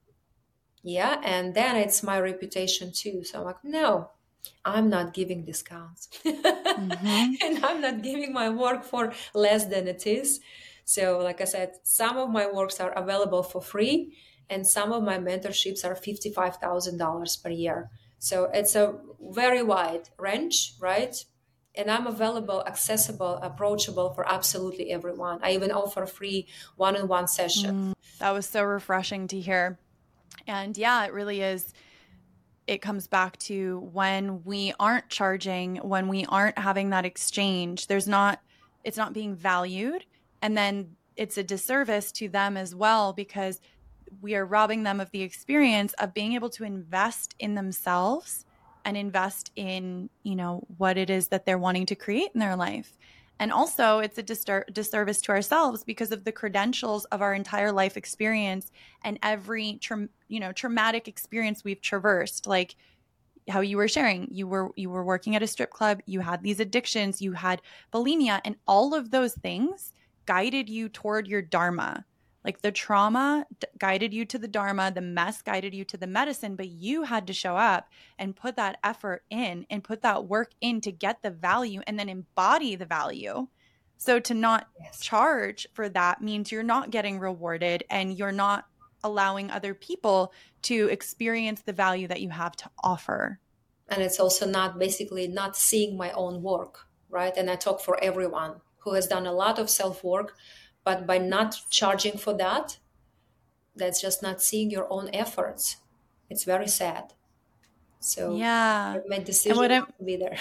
Speaker 2: Yeah. And then it's my reputation too. So I'm like, no, I'm not giving discounts. Mm-hmm. And I'm not giving my work for less than it is. So like I said, some of my works are available for free, and some of my mentorships are fifty-five thousand dollars per year. So it's a very wide range, right? And I'm available, accessible, approachable for absolutely everyone. I even offer free one-on-one sessions.
Speaker 1: Mm, that was so refreshing to hear. And yeah, it really is. It comes back to when we aren't charging, when we aren't having that exchange, there's not, it's not being valued. And then it's a disservice to them as well, because we are robbing them of the experience of being able to invest in themselves and invest in, you know, what it is that they're wanting to create in their life. And also it's a distur- disservice to ourselves because of the credentials of our entire life experience and every, tra- you know, traumatic experience we've traversed. Like, how you were sharing, you were you were working at a strip club, you had these addictions, you had bulimia, and all of those things guided you toward your dharma. Like the trauma d- guided you to the dharma, the mess guided you to the medicine, but you had to show up and put that effort in and put that work in to get the value and then embody the value. So to not
Speaker 2: Yes.
Speaker 1: charge for that means you're not getting rewarded and you're not allowing other people to experience the value that you have to offer.
Speaker 2: And it's also not basically not seeing my own work, right? And I talk for everyone who has done a lot of self-work, but by not charging for that, that's just not seeing your own efforts. It's very sad. So
Speaker 1: yeah,
Speaker 2: I made decision not to be there.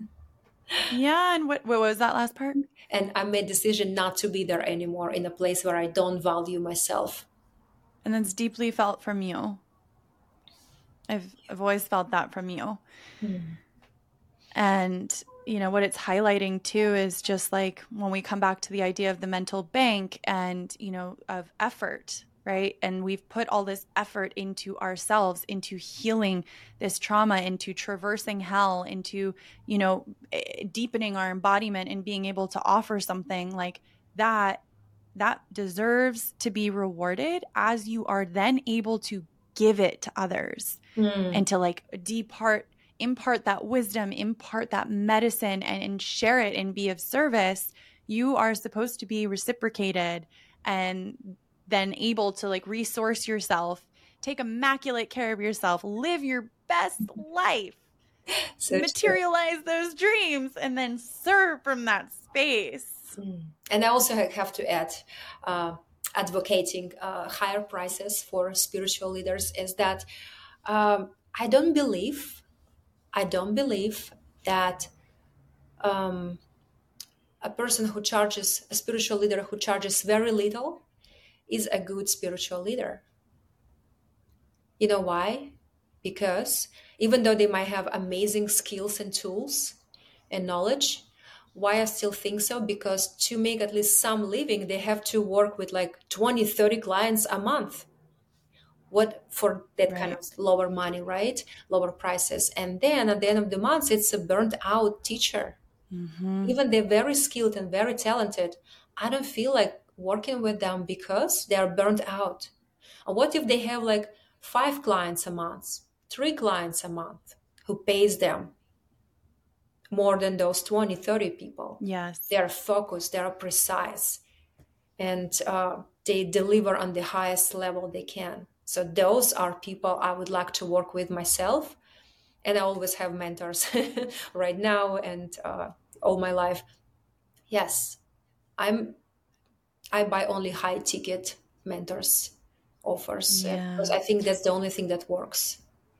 Speaker 1: yeah, and what what was that last part?
Speaker 2: And I made decision not to be there anymore in a place where I don't value myself.
Speaker 1: And that's deeply felt from you. I've I've always felt that from you.
Speaker 2: Mm.
Speaker 1: And you know what it's highlighting too is just like when we come back to the idea of the mental bank and you know of effort, right? And we've put all this effort into ourselves, into healing this trauma, into traversing hell, into you know deepening our embodiment and being able to offer something like that. That deserves to be rewarded as you are then able to give it to others
Speaker 2: Mm.
Speaker 1: and to like depart, impart that wisdom, impart that medicine and, and share it and be of service. You are supposed to be reciprocated and then able to like resource yourself, take immaculate care of yourself, live your best life,
Speaker 2: So
Speaker 1: materialize true. Those dreams, and then serve from that space.
Speaker 2: Mm. And I also have to add, uh, advocating uh, higher prices for spiritual leaders is that um, I don't believe, I don't believe that um, a person who charges, a spiritual leader who charges very little is a good spiritual leader. You know why? Because even though they might have amazing skills and tools and knowledge, why I still think so? Because to make at least some living, they have to work with like twenty, thirty clients a month. What for that
Speaker 1: Right.
Speaker 2: kind of lower money, right? Lower prices. And then at the end of the month, it's a burnt out teacher.
Speaker 1: Mm-hmm.
Speaker 2: Even they're very skilled and very talented. I don't feel like working with them because they are burnt out. And what if they have like five clients a month, three clients a month who pays them more than those twenty, thirty people?
Speaker 1: Yes.
Speaker 2: They are focused, they are precise, and uh, they deliver on the highest level they can. So those are people I would like to work with myself. And I always have mentors right now and uh, all my life. Yes, I'm. I buy only high ticket mentors offers
Speaker 1: Yeah.
Speaker 2: because I think that's the only thing that works.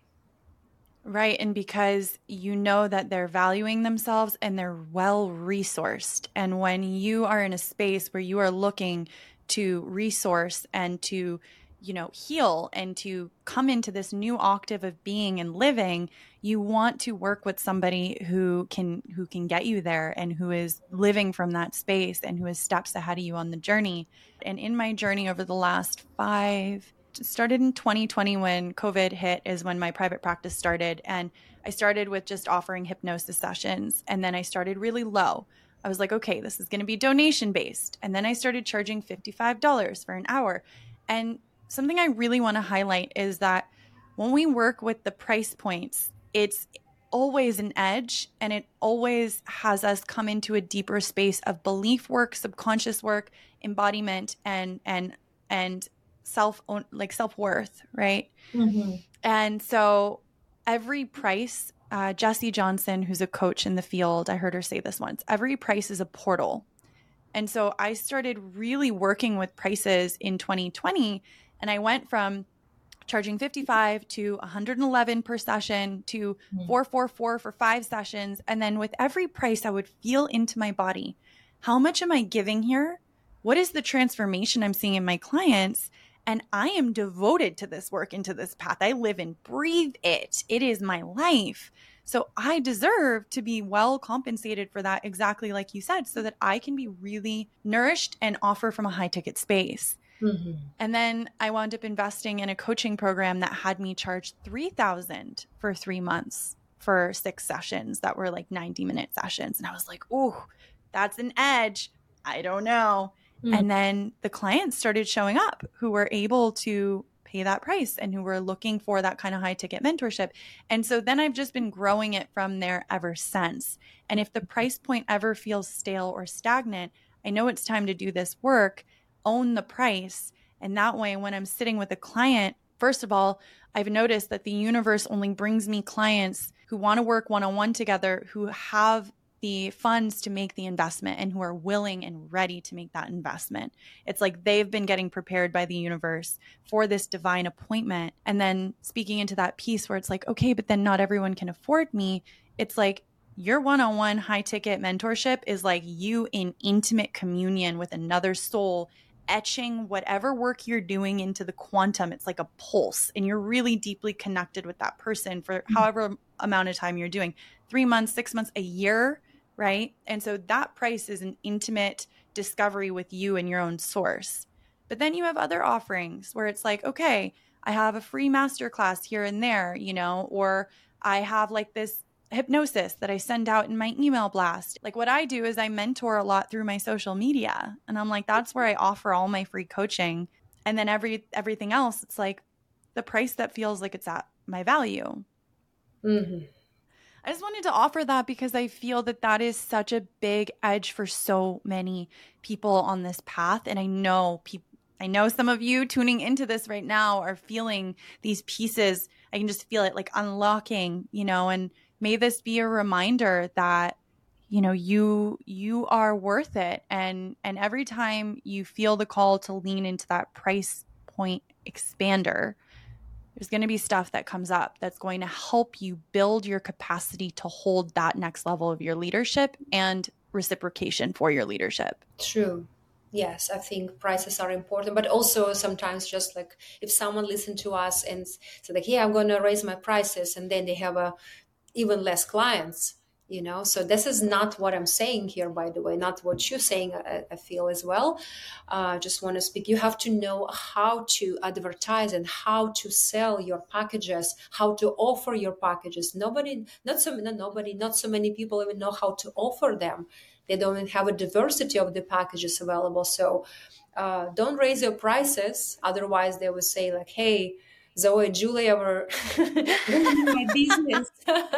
Speaker 1: Right. And because you know that they're valuing themselves and they're well resourced. And when you are in a space where you are looking to resource and to, you know, heal and to come into this new octave of being and living, you want to work with somebody who can who can get you there and who is living from that space and who is steps ahead of you on the journey. And in my journey over the last five started in twenty twenty when COVID hit is when my private practice started. And I started with just offering hypnosis sessions. And then I started really low. I was like, okay, this is going to be donation based. And then I started charging fifty-five dollars for an hour. And something I really want to highlight is that when we work with the price points, it's always an edge and it always has us come into a deeper space of belief work, subconscious work, embodiment, and, and, and self like self-worth, right?
Speaker 2: Mm-hmm.
Speaker 1: And so every price, uh, Jessie Johnson, who's a coach in the field, I heard her say this once, every price is a portal. And so I started really working with prices in twenty twenty, and I went from charging fifty-five to one hundred eleven per session to
Speaker 2: Mm-hmm.
Speaker 1: four hundred forty-four for five sessions. And then with every price, I would feel into my body, how much am I giving here? What is the transformation I'm seeing in my clients? And I am devoted to this work, into this path. I live and breathe it. It is my life. So I deserve to be well compensated for that, exactly like you said, so that I can be really nourished and offer from a high ticket space.
Speaker 2: Mm-hmm.
Speaker 1: And then I wound up investing in a coaching program that had me charge three thousand dollars for three months for six sessions that were like ninety minute sessions. And I was like, oh, that's an edge. I don't know.
Speaker 2: Mm-hmm.
Speaker 1: And then the clients started showing up who were able to pay that price and who were looking for that kind of high ticket mentorship. And so then I've just been growing it from there ever since. And if the price point ever feels stale or stagnant, I know it's time to do this work, own the price. And that way, when I'm sitting with a client, first of all, I've noticed that the universe only brings me clients who want to work one-on-one together, who have the funds to make the investment and who are willing and ready to make that investment. It's like they've been getting prepared by the universe for this divine appointment. And then speaking into that piece where it's like, okay, but then not everyone can afford me. It's like your one-on-one high ticket mentorship is like you in intimate communion with another soul, etching whatever work you're doing into the quantum. It's like a pulse, and you're really deeply connected with that person for however amount of time you're doing, three months, six months, a year, right? And so that price is an intimate discovery with you and your own source. But then you have other offerings where it's like, okay, I have a free masterclass here and there, you know, or I have like this hypnosis that I send out in my email blast. Like what I do is I mentor a lot through my social media. And I'm like, that's where I offer all my free coaching. And then every everything else, it's like the price that feels like it's at my value.
Speaker 2: Mm-hmm.
Speaker 1: I just wanted to offer that because I feel that that is such a big edge for so many people on this path. And I know people, I know some of you tuning into this right now are feeling these pieces. I can just feel it like unlocking, you know, and may this be a reminder that, you know, you you are worth it. And and every time you feel the call to lean into that price point expander, there's going to be stuff that comes up that's going to help you build your capacity to hold that next level of your leadership and reciprocation for your leadership.
Speaker 2: True. Yes, I think prices are important, but also sometimes just like if someone listen to us and say like, yeah, I'm going to raise my prices, and then they have a even less clients, you know, so this is not what I'm saying here, by the way, not what you're saying, I, I feel as well. I uh, just want to speak. You have to know how to advertise and how to sell your packages, how to offer your packages. Nobody, not so not nobody, not so many people even know how to offer them. They don't even have a diversity of the packages available. So uh, don't raise your prices. Otherwise they will say like, hey, Zoe and Julia were running my business.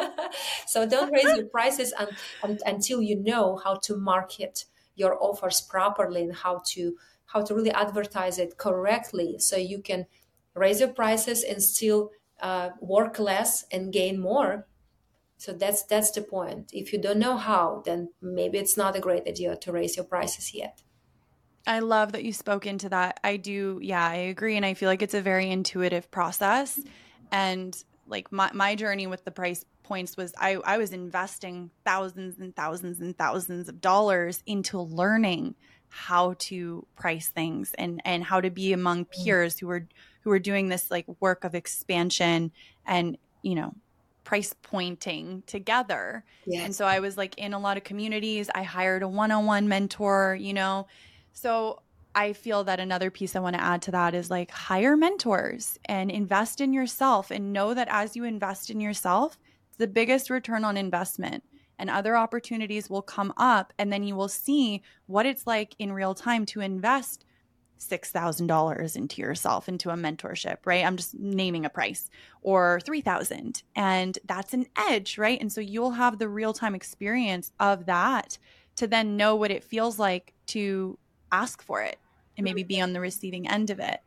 Speaker 2: So don't raise your prices un, un, until you know how to market your offers properly and how to how to really advertise it correctly, so you can raise your prices and still uh, work less and gain more. So that's that's the point. If you don't know how, then maybe it's not a great idea to raise your prices yet.
Speaker 1: I love that you spoke into that. I do. Yeah, I agree. And I feel like it's a very intuitive process. And like my, my journey with the price points was I, I was investing thousands and thousands and thousands of dollars into learning how to price things and, and how to be among peers who were, who were doing this like work of expansion and, you know, price pointing together.
Speaker 2: Yes.
Speaker 1: And so I was like in a lot of communities. I hired a one-on-one mentor, you know. So I feel that another piece I want to add to that is like hire mentors and invest in yourself, and know that as you invest in yourself, it's the biggest return on investment, and other opportunities will come up, and then you will see what it's like in real time to invest six thousand dollars into yourself, into a mentorship, right? I'm just naming a price, or three thousand dollars. And that's an edge, right? And so you'll have the real-time experience of that to then know what it feels like to ask for it and maybe be on the receiving end of it.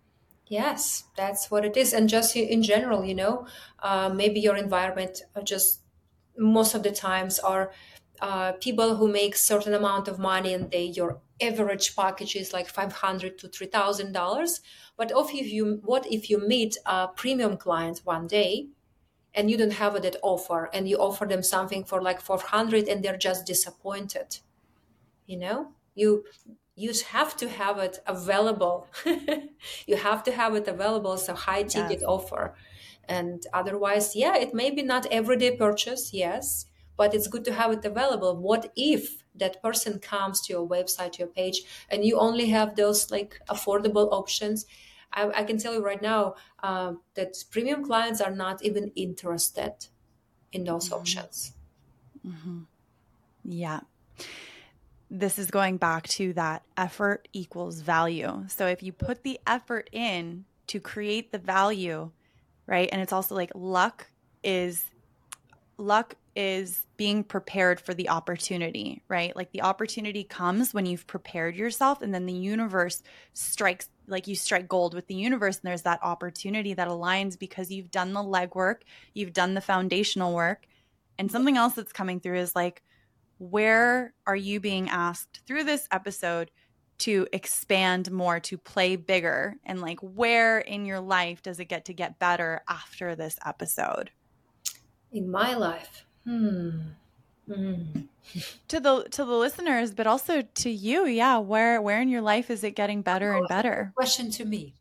Speaker 2: Yes, that's what it is. And just in general, you know, uh, maybe your environment just most of the times are uh, people who make certain amount of money, and they your average package is like five hundred to three thousand dollars. But if you what if you meet a premium client one day and you don't have that offer, and you offer them something for like four hundred, and they're just disappointed? You know, you you have to have it available. You have to have it available as a high ticket
Speaker 1: Yes.
Speaker 2: offer. And otherwise, yeah, it may be not everyday purchase, yes, but it's good to have it available. What if that person comes to your website, to your page, and you only have those like affordable options? I, I can tell you right now uh, that premium clients are not even interested in those
Speaker 1: Mm-hmm.
Speaker 2: options.
Speaker 1: Mm-hmm. Yeah. This is going back to that effort equals value. So if you put the effort in to create the value, right? And it's also like luck is luck is being prepared for the opportunity, right? Like the opportunity comes when you've prepared yourself, and then the universe strikes, like you strike gold with the universe, and there's that opportunity that aligns because you've done the legwork, you've done the foundational work. And something else that's coming through is like, where are you being asked through this episode to expand more, to play bigger? And like, where in your life does it get to get better after this episode?
Speaker 2: In my life, hmm. Mm.
Speaker 1: To the to the listeners, but also to you, yeah. Where where in your life is it getting better
Speaker 2: Oh,
Speaker 1: and better?
Speaker 2: Question to me.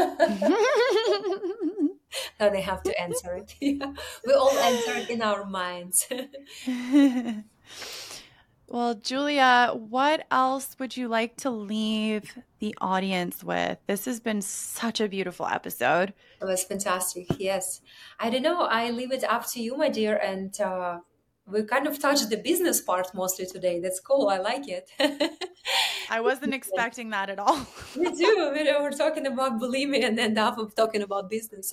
Speaker 2: Now they have to answer it. Yeah. We all answer it in our minds.
Speaker 1: Well, Julia, what else would you like to leave the audience with? This has been such a beautiful episode.
Speaker 2: It was fantastic. Yes. I don't know. I leave it up to you, my dear. And uh, we kind of touched the business part mostly today. That's cool. I like it.
Speaker 1: I wasn't expecting that at all.
Speaker 2: Me too. We were talking about bulimia and then half of talking about business.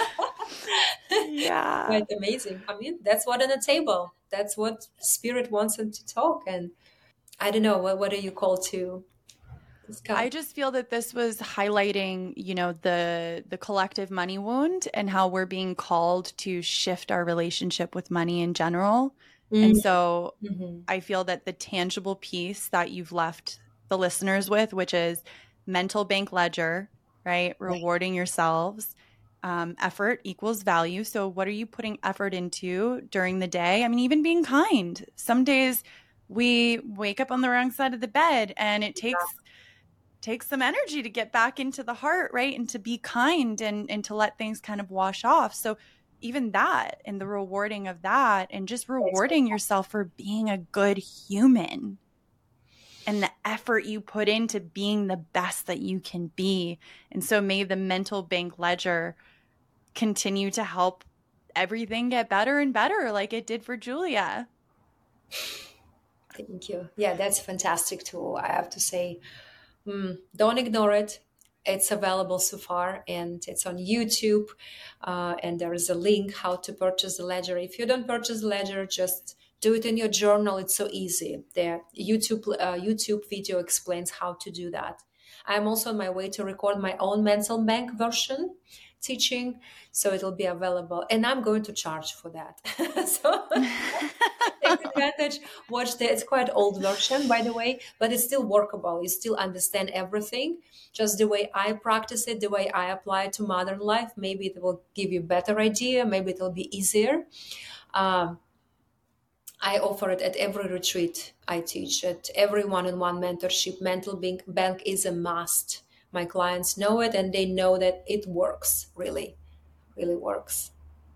Speaker 1: Yeah.
Speaker 2: Quite amazing. I mean, that's what on the table. That's what spirit wants them to talk. And I don't know, what, what are you called to discuss?
Speaker 1: I just feel that this was highlighting, you know, the the collective money wound and how we're being called to shift our relationship with money in general. Mm-hmm. And so mm-hmm. I feel that the tangible piece that you've left the listeners with, which is mental bank ledger, right? Rewarding yourselves. Um, effort equals value. So what are you putting effort into during the day? I mean, even being kind. Some days we wake up on the wrong side of the bed, and it takes yeah. takes some energy to get back into the heart, right? And to be kind and, and to let things kind of wash off. So even that and the rewarding of that, and just rewarding yourself for being a good human and the effort you put into being the best that you can be. And so may the mental bank ledger continue to help everything get better and better, like it did for Julia.
Speaker 2: Thank you. Yeah, that's fantastic too. I have to say, mm, don't ignore it. It's available so far, and it's on YouTube. Uh, and there is a link how to purchase the ledger. If you don't purchase the ledger, just do it in your journal. It's so easy. The YouTube uh, YouTube video explains how to do that. I'm also on my way to record my own mental bank version teaching, so it'll be available, and I'm going to charge for that. So take advantage, watch the, it's quite old version, by the way, but it's still workable. You still understand everything, just the way I practice it, the way I apply it to modern life. Maybe it will give you a better idea, maybe it will be easier. Um, I offer it at every retreat I teach, at every one-on-one mentorship. Mental bank is a must. My clients know it, and they know that it works, really, really works.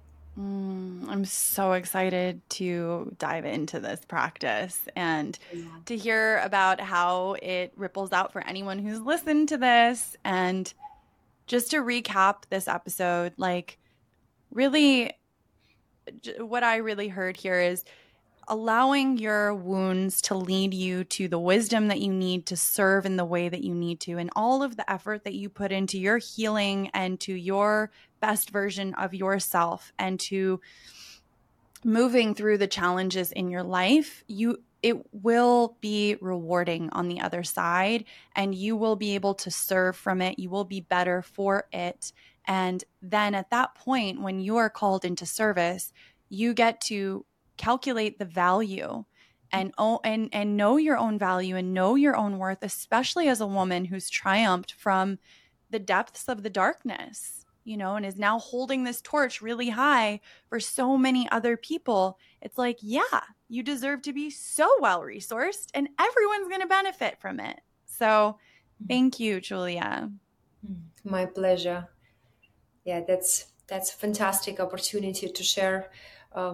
Speaker 1: Mm, I'm so excited to dive into this practice and yeah. to hear about how it ripples out for anyone who's listened to this. And just to recap this episode, like really what I really heard here is allowing your wounds to lead you to the wisdom that you need to serve in the way that you need to, and all of the effort that you put into your healing and to your best version of yourself and to moving through the challenges in your life, you it will be rewarding on the other side, and you will be able to serve from it. You will be better for it. And then at that point, when you are called into service, you get to calculate the value and and and know your own value and know your own worth, especially as a woman who's triumphed from the depths of the darkness, you know, and is now holding this torch really high for so many other people. It's like, yeah, you deserve to be so well resourced, and everyone's going to benefit from it. So thank you, Julia.
Speaker 2: My pleasure. Yeah, that's that's a fantastic opportunity to share um,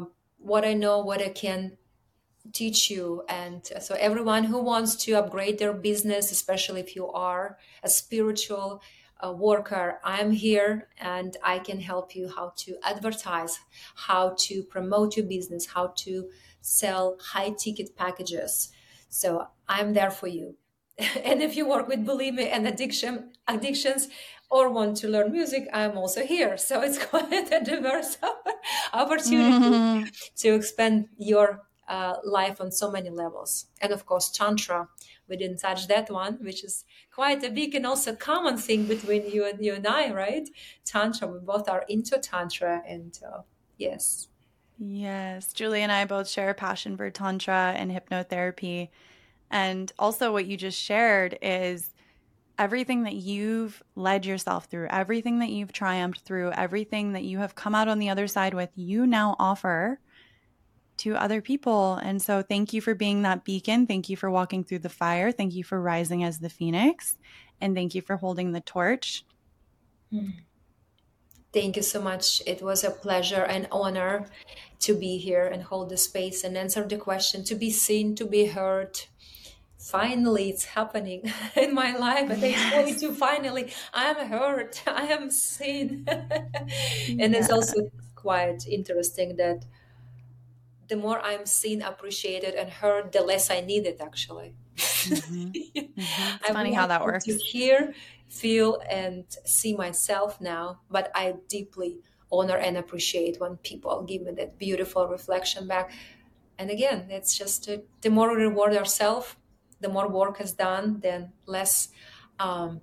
Speaker 2: what I know, what I can teach you. And so everyone who wants to upgrade their business, especially if you are a spiritual uh, worker, I'm here and I can help you how to advertise, how to promote your business, how to sell high ticket packages. So I'm there for you. And if you work with bulimia and addiction addictions or want to learn music, I'm also here. So it's quite a diverse opportunity mm-hmm. to expand your uh, life on so many levels. And of course, Tantra, we didn't touch that one, which is quite a big and also common thing between you and you and I, right? Tantra, we both are into Tantra, and uh, yes.
Speaker 1: Yes, Julie and I both share a passion for Tantra and hypnotherapy. And also what you just shared is everything that you've led yourself through, everything that you've triumphed through, everything that you have come out on the other side with, you now offer to other people. And so thank you for being that beacon. Thank you for walking through the fire. Thank you for rising as the phoenix. And thank you for holding the torch.
Speaker 2: Thank you so much. It was a pleasure and honor to be here and hold the space and answer the question, to be seen, to be heard. Finally, it's happening in my life. And yes. I told you finally, I am heard, I am seen. And yeah. It's also quite interesting that the more I'm seen, appreciated, and heard, the less I need it, actually.
Speaker 1: Mm-hmm. Mm-hmm. It's funny how that works.
Speaker 2: To hear, feel, and see myself now, but I deeply honor and appreciate when people give me that beautiful reflection back. And again, it's just uh, the more we reward ourselves, the more work is done, then less, um,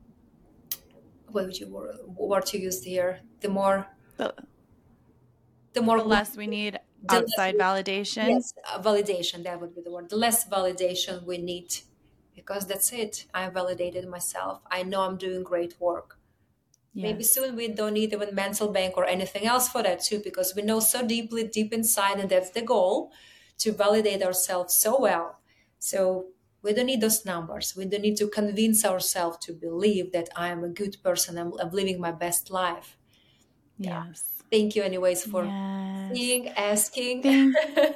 Speaker 2: what would you word to use here? The more,
Speaker 1: the,
Speaker 2: the more
Speaker 1: the less we need outside
Speaker 2: less,
Speaker 1: validation.
Speaker 2: Yes, uh, validation, that would be the word. The less validation we need, because that's it. I validated myself. I know I'm doing great work. Yes. Maybe soon we don't need even mental bank or anything else for that too, because we know so deeply, deep inside, and that's the goal, to validate ourselves so well. So we don't need those numbers. We don't need to convince ourselves to believe that I am a good person. I'm, I'm living my best life.
Speaker 1: Yes.
Speaker 2: Yeah. Thank you anyways for
Speaker 1: yes.
Speaker 2: seeing, asking.
Speaker 1: Thank,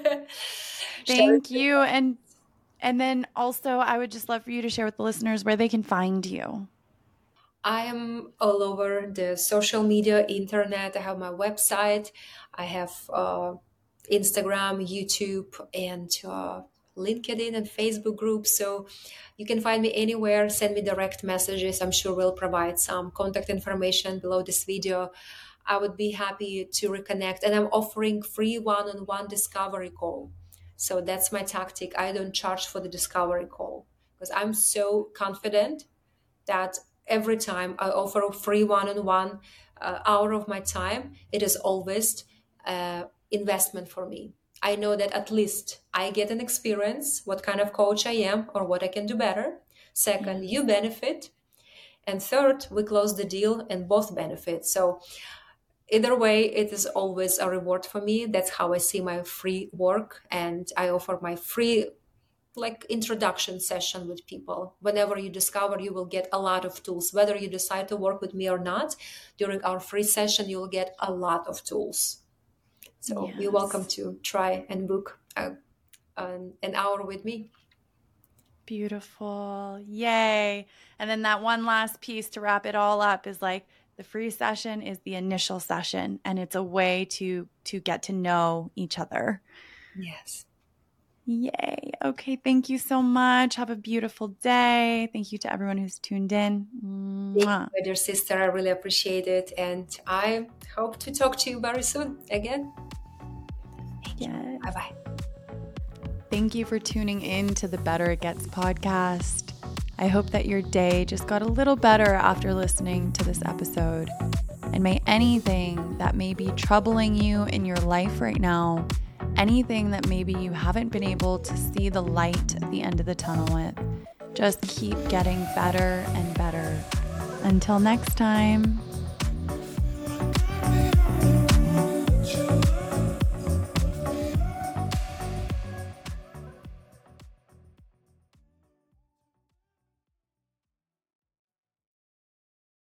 Speaker 1: Thank you. And and then also I would just love for you to share with the listeners where they can find you.
Speaker 2: I am all over the social media, internet. I have my website. I have uh, Instagram, YouTube, and uh, LinkedIn and Facebook groups. So you can find me anywhere. Send me direct messages. I'm sure we'll provide some contact information below this video. I would be happy to reconnect. And I'm offering free one-on-one discovery call. So that's my tactic. I don't charge for the discovery call because I'm so confident that every time I offer a free one-on-one uh, hour of my time, it is always uh, investment for me. I know that at least I get an experience, what kind of coach I am or what I can do better. Second, you benefit. And third, we close the deal and both benefit. So either way, it is always a reward for me. That's how I see my free work. And I offer my free like introduction session with people. Whenever you discover, you will get a lot of tools. Whether you decide to work with me or not, during our free session, you will get a lot of tools. So yes. You're welcome to try and book a, an, an hour with me.
Speaker 1: Beautiful. Yay. And then that one last piece to wrap it all up is like the free session is the initial session, and it's a way to to get to know each other.
Speaker 2: Yes.
Speaker 1: Yay. Okay. Thank you so much. Have a beautiful day. Thank you to everyone who's tuned in.
Speaker 2: Thank you, my dear sister. I really appreciate it. And I hope to talk to you very soon again.
Speaker 1: Yes.
Speaker 2: Bye-bye.
Speaker 1: Thank you for tuning in to the Better It Gets podcast. I hope that your day just got a little better after listening to this episode. And may anything that may be troubling you in your life right now, anything that maybe you haven't been able to see the light at the end of the tunnel with, just keep getting better and better. Until next time.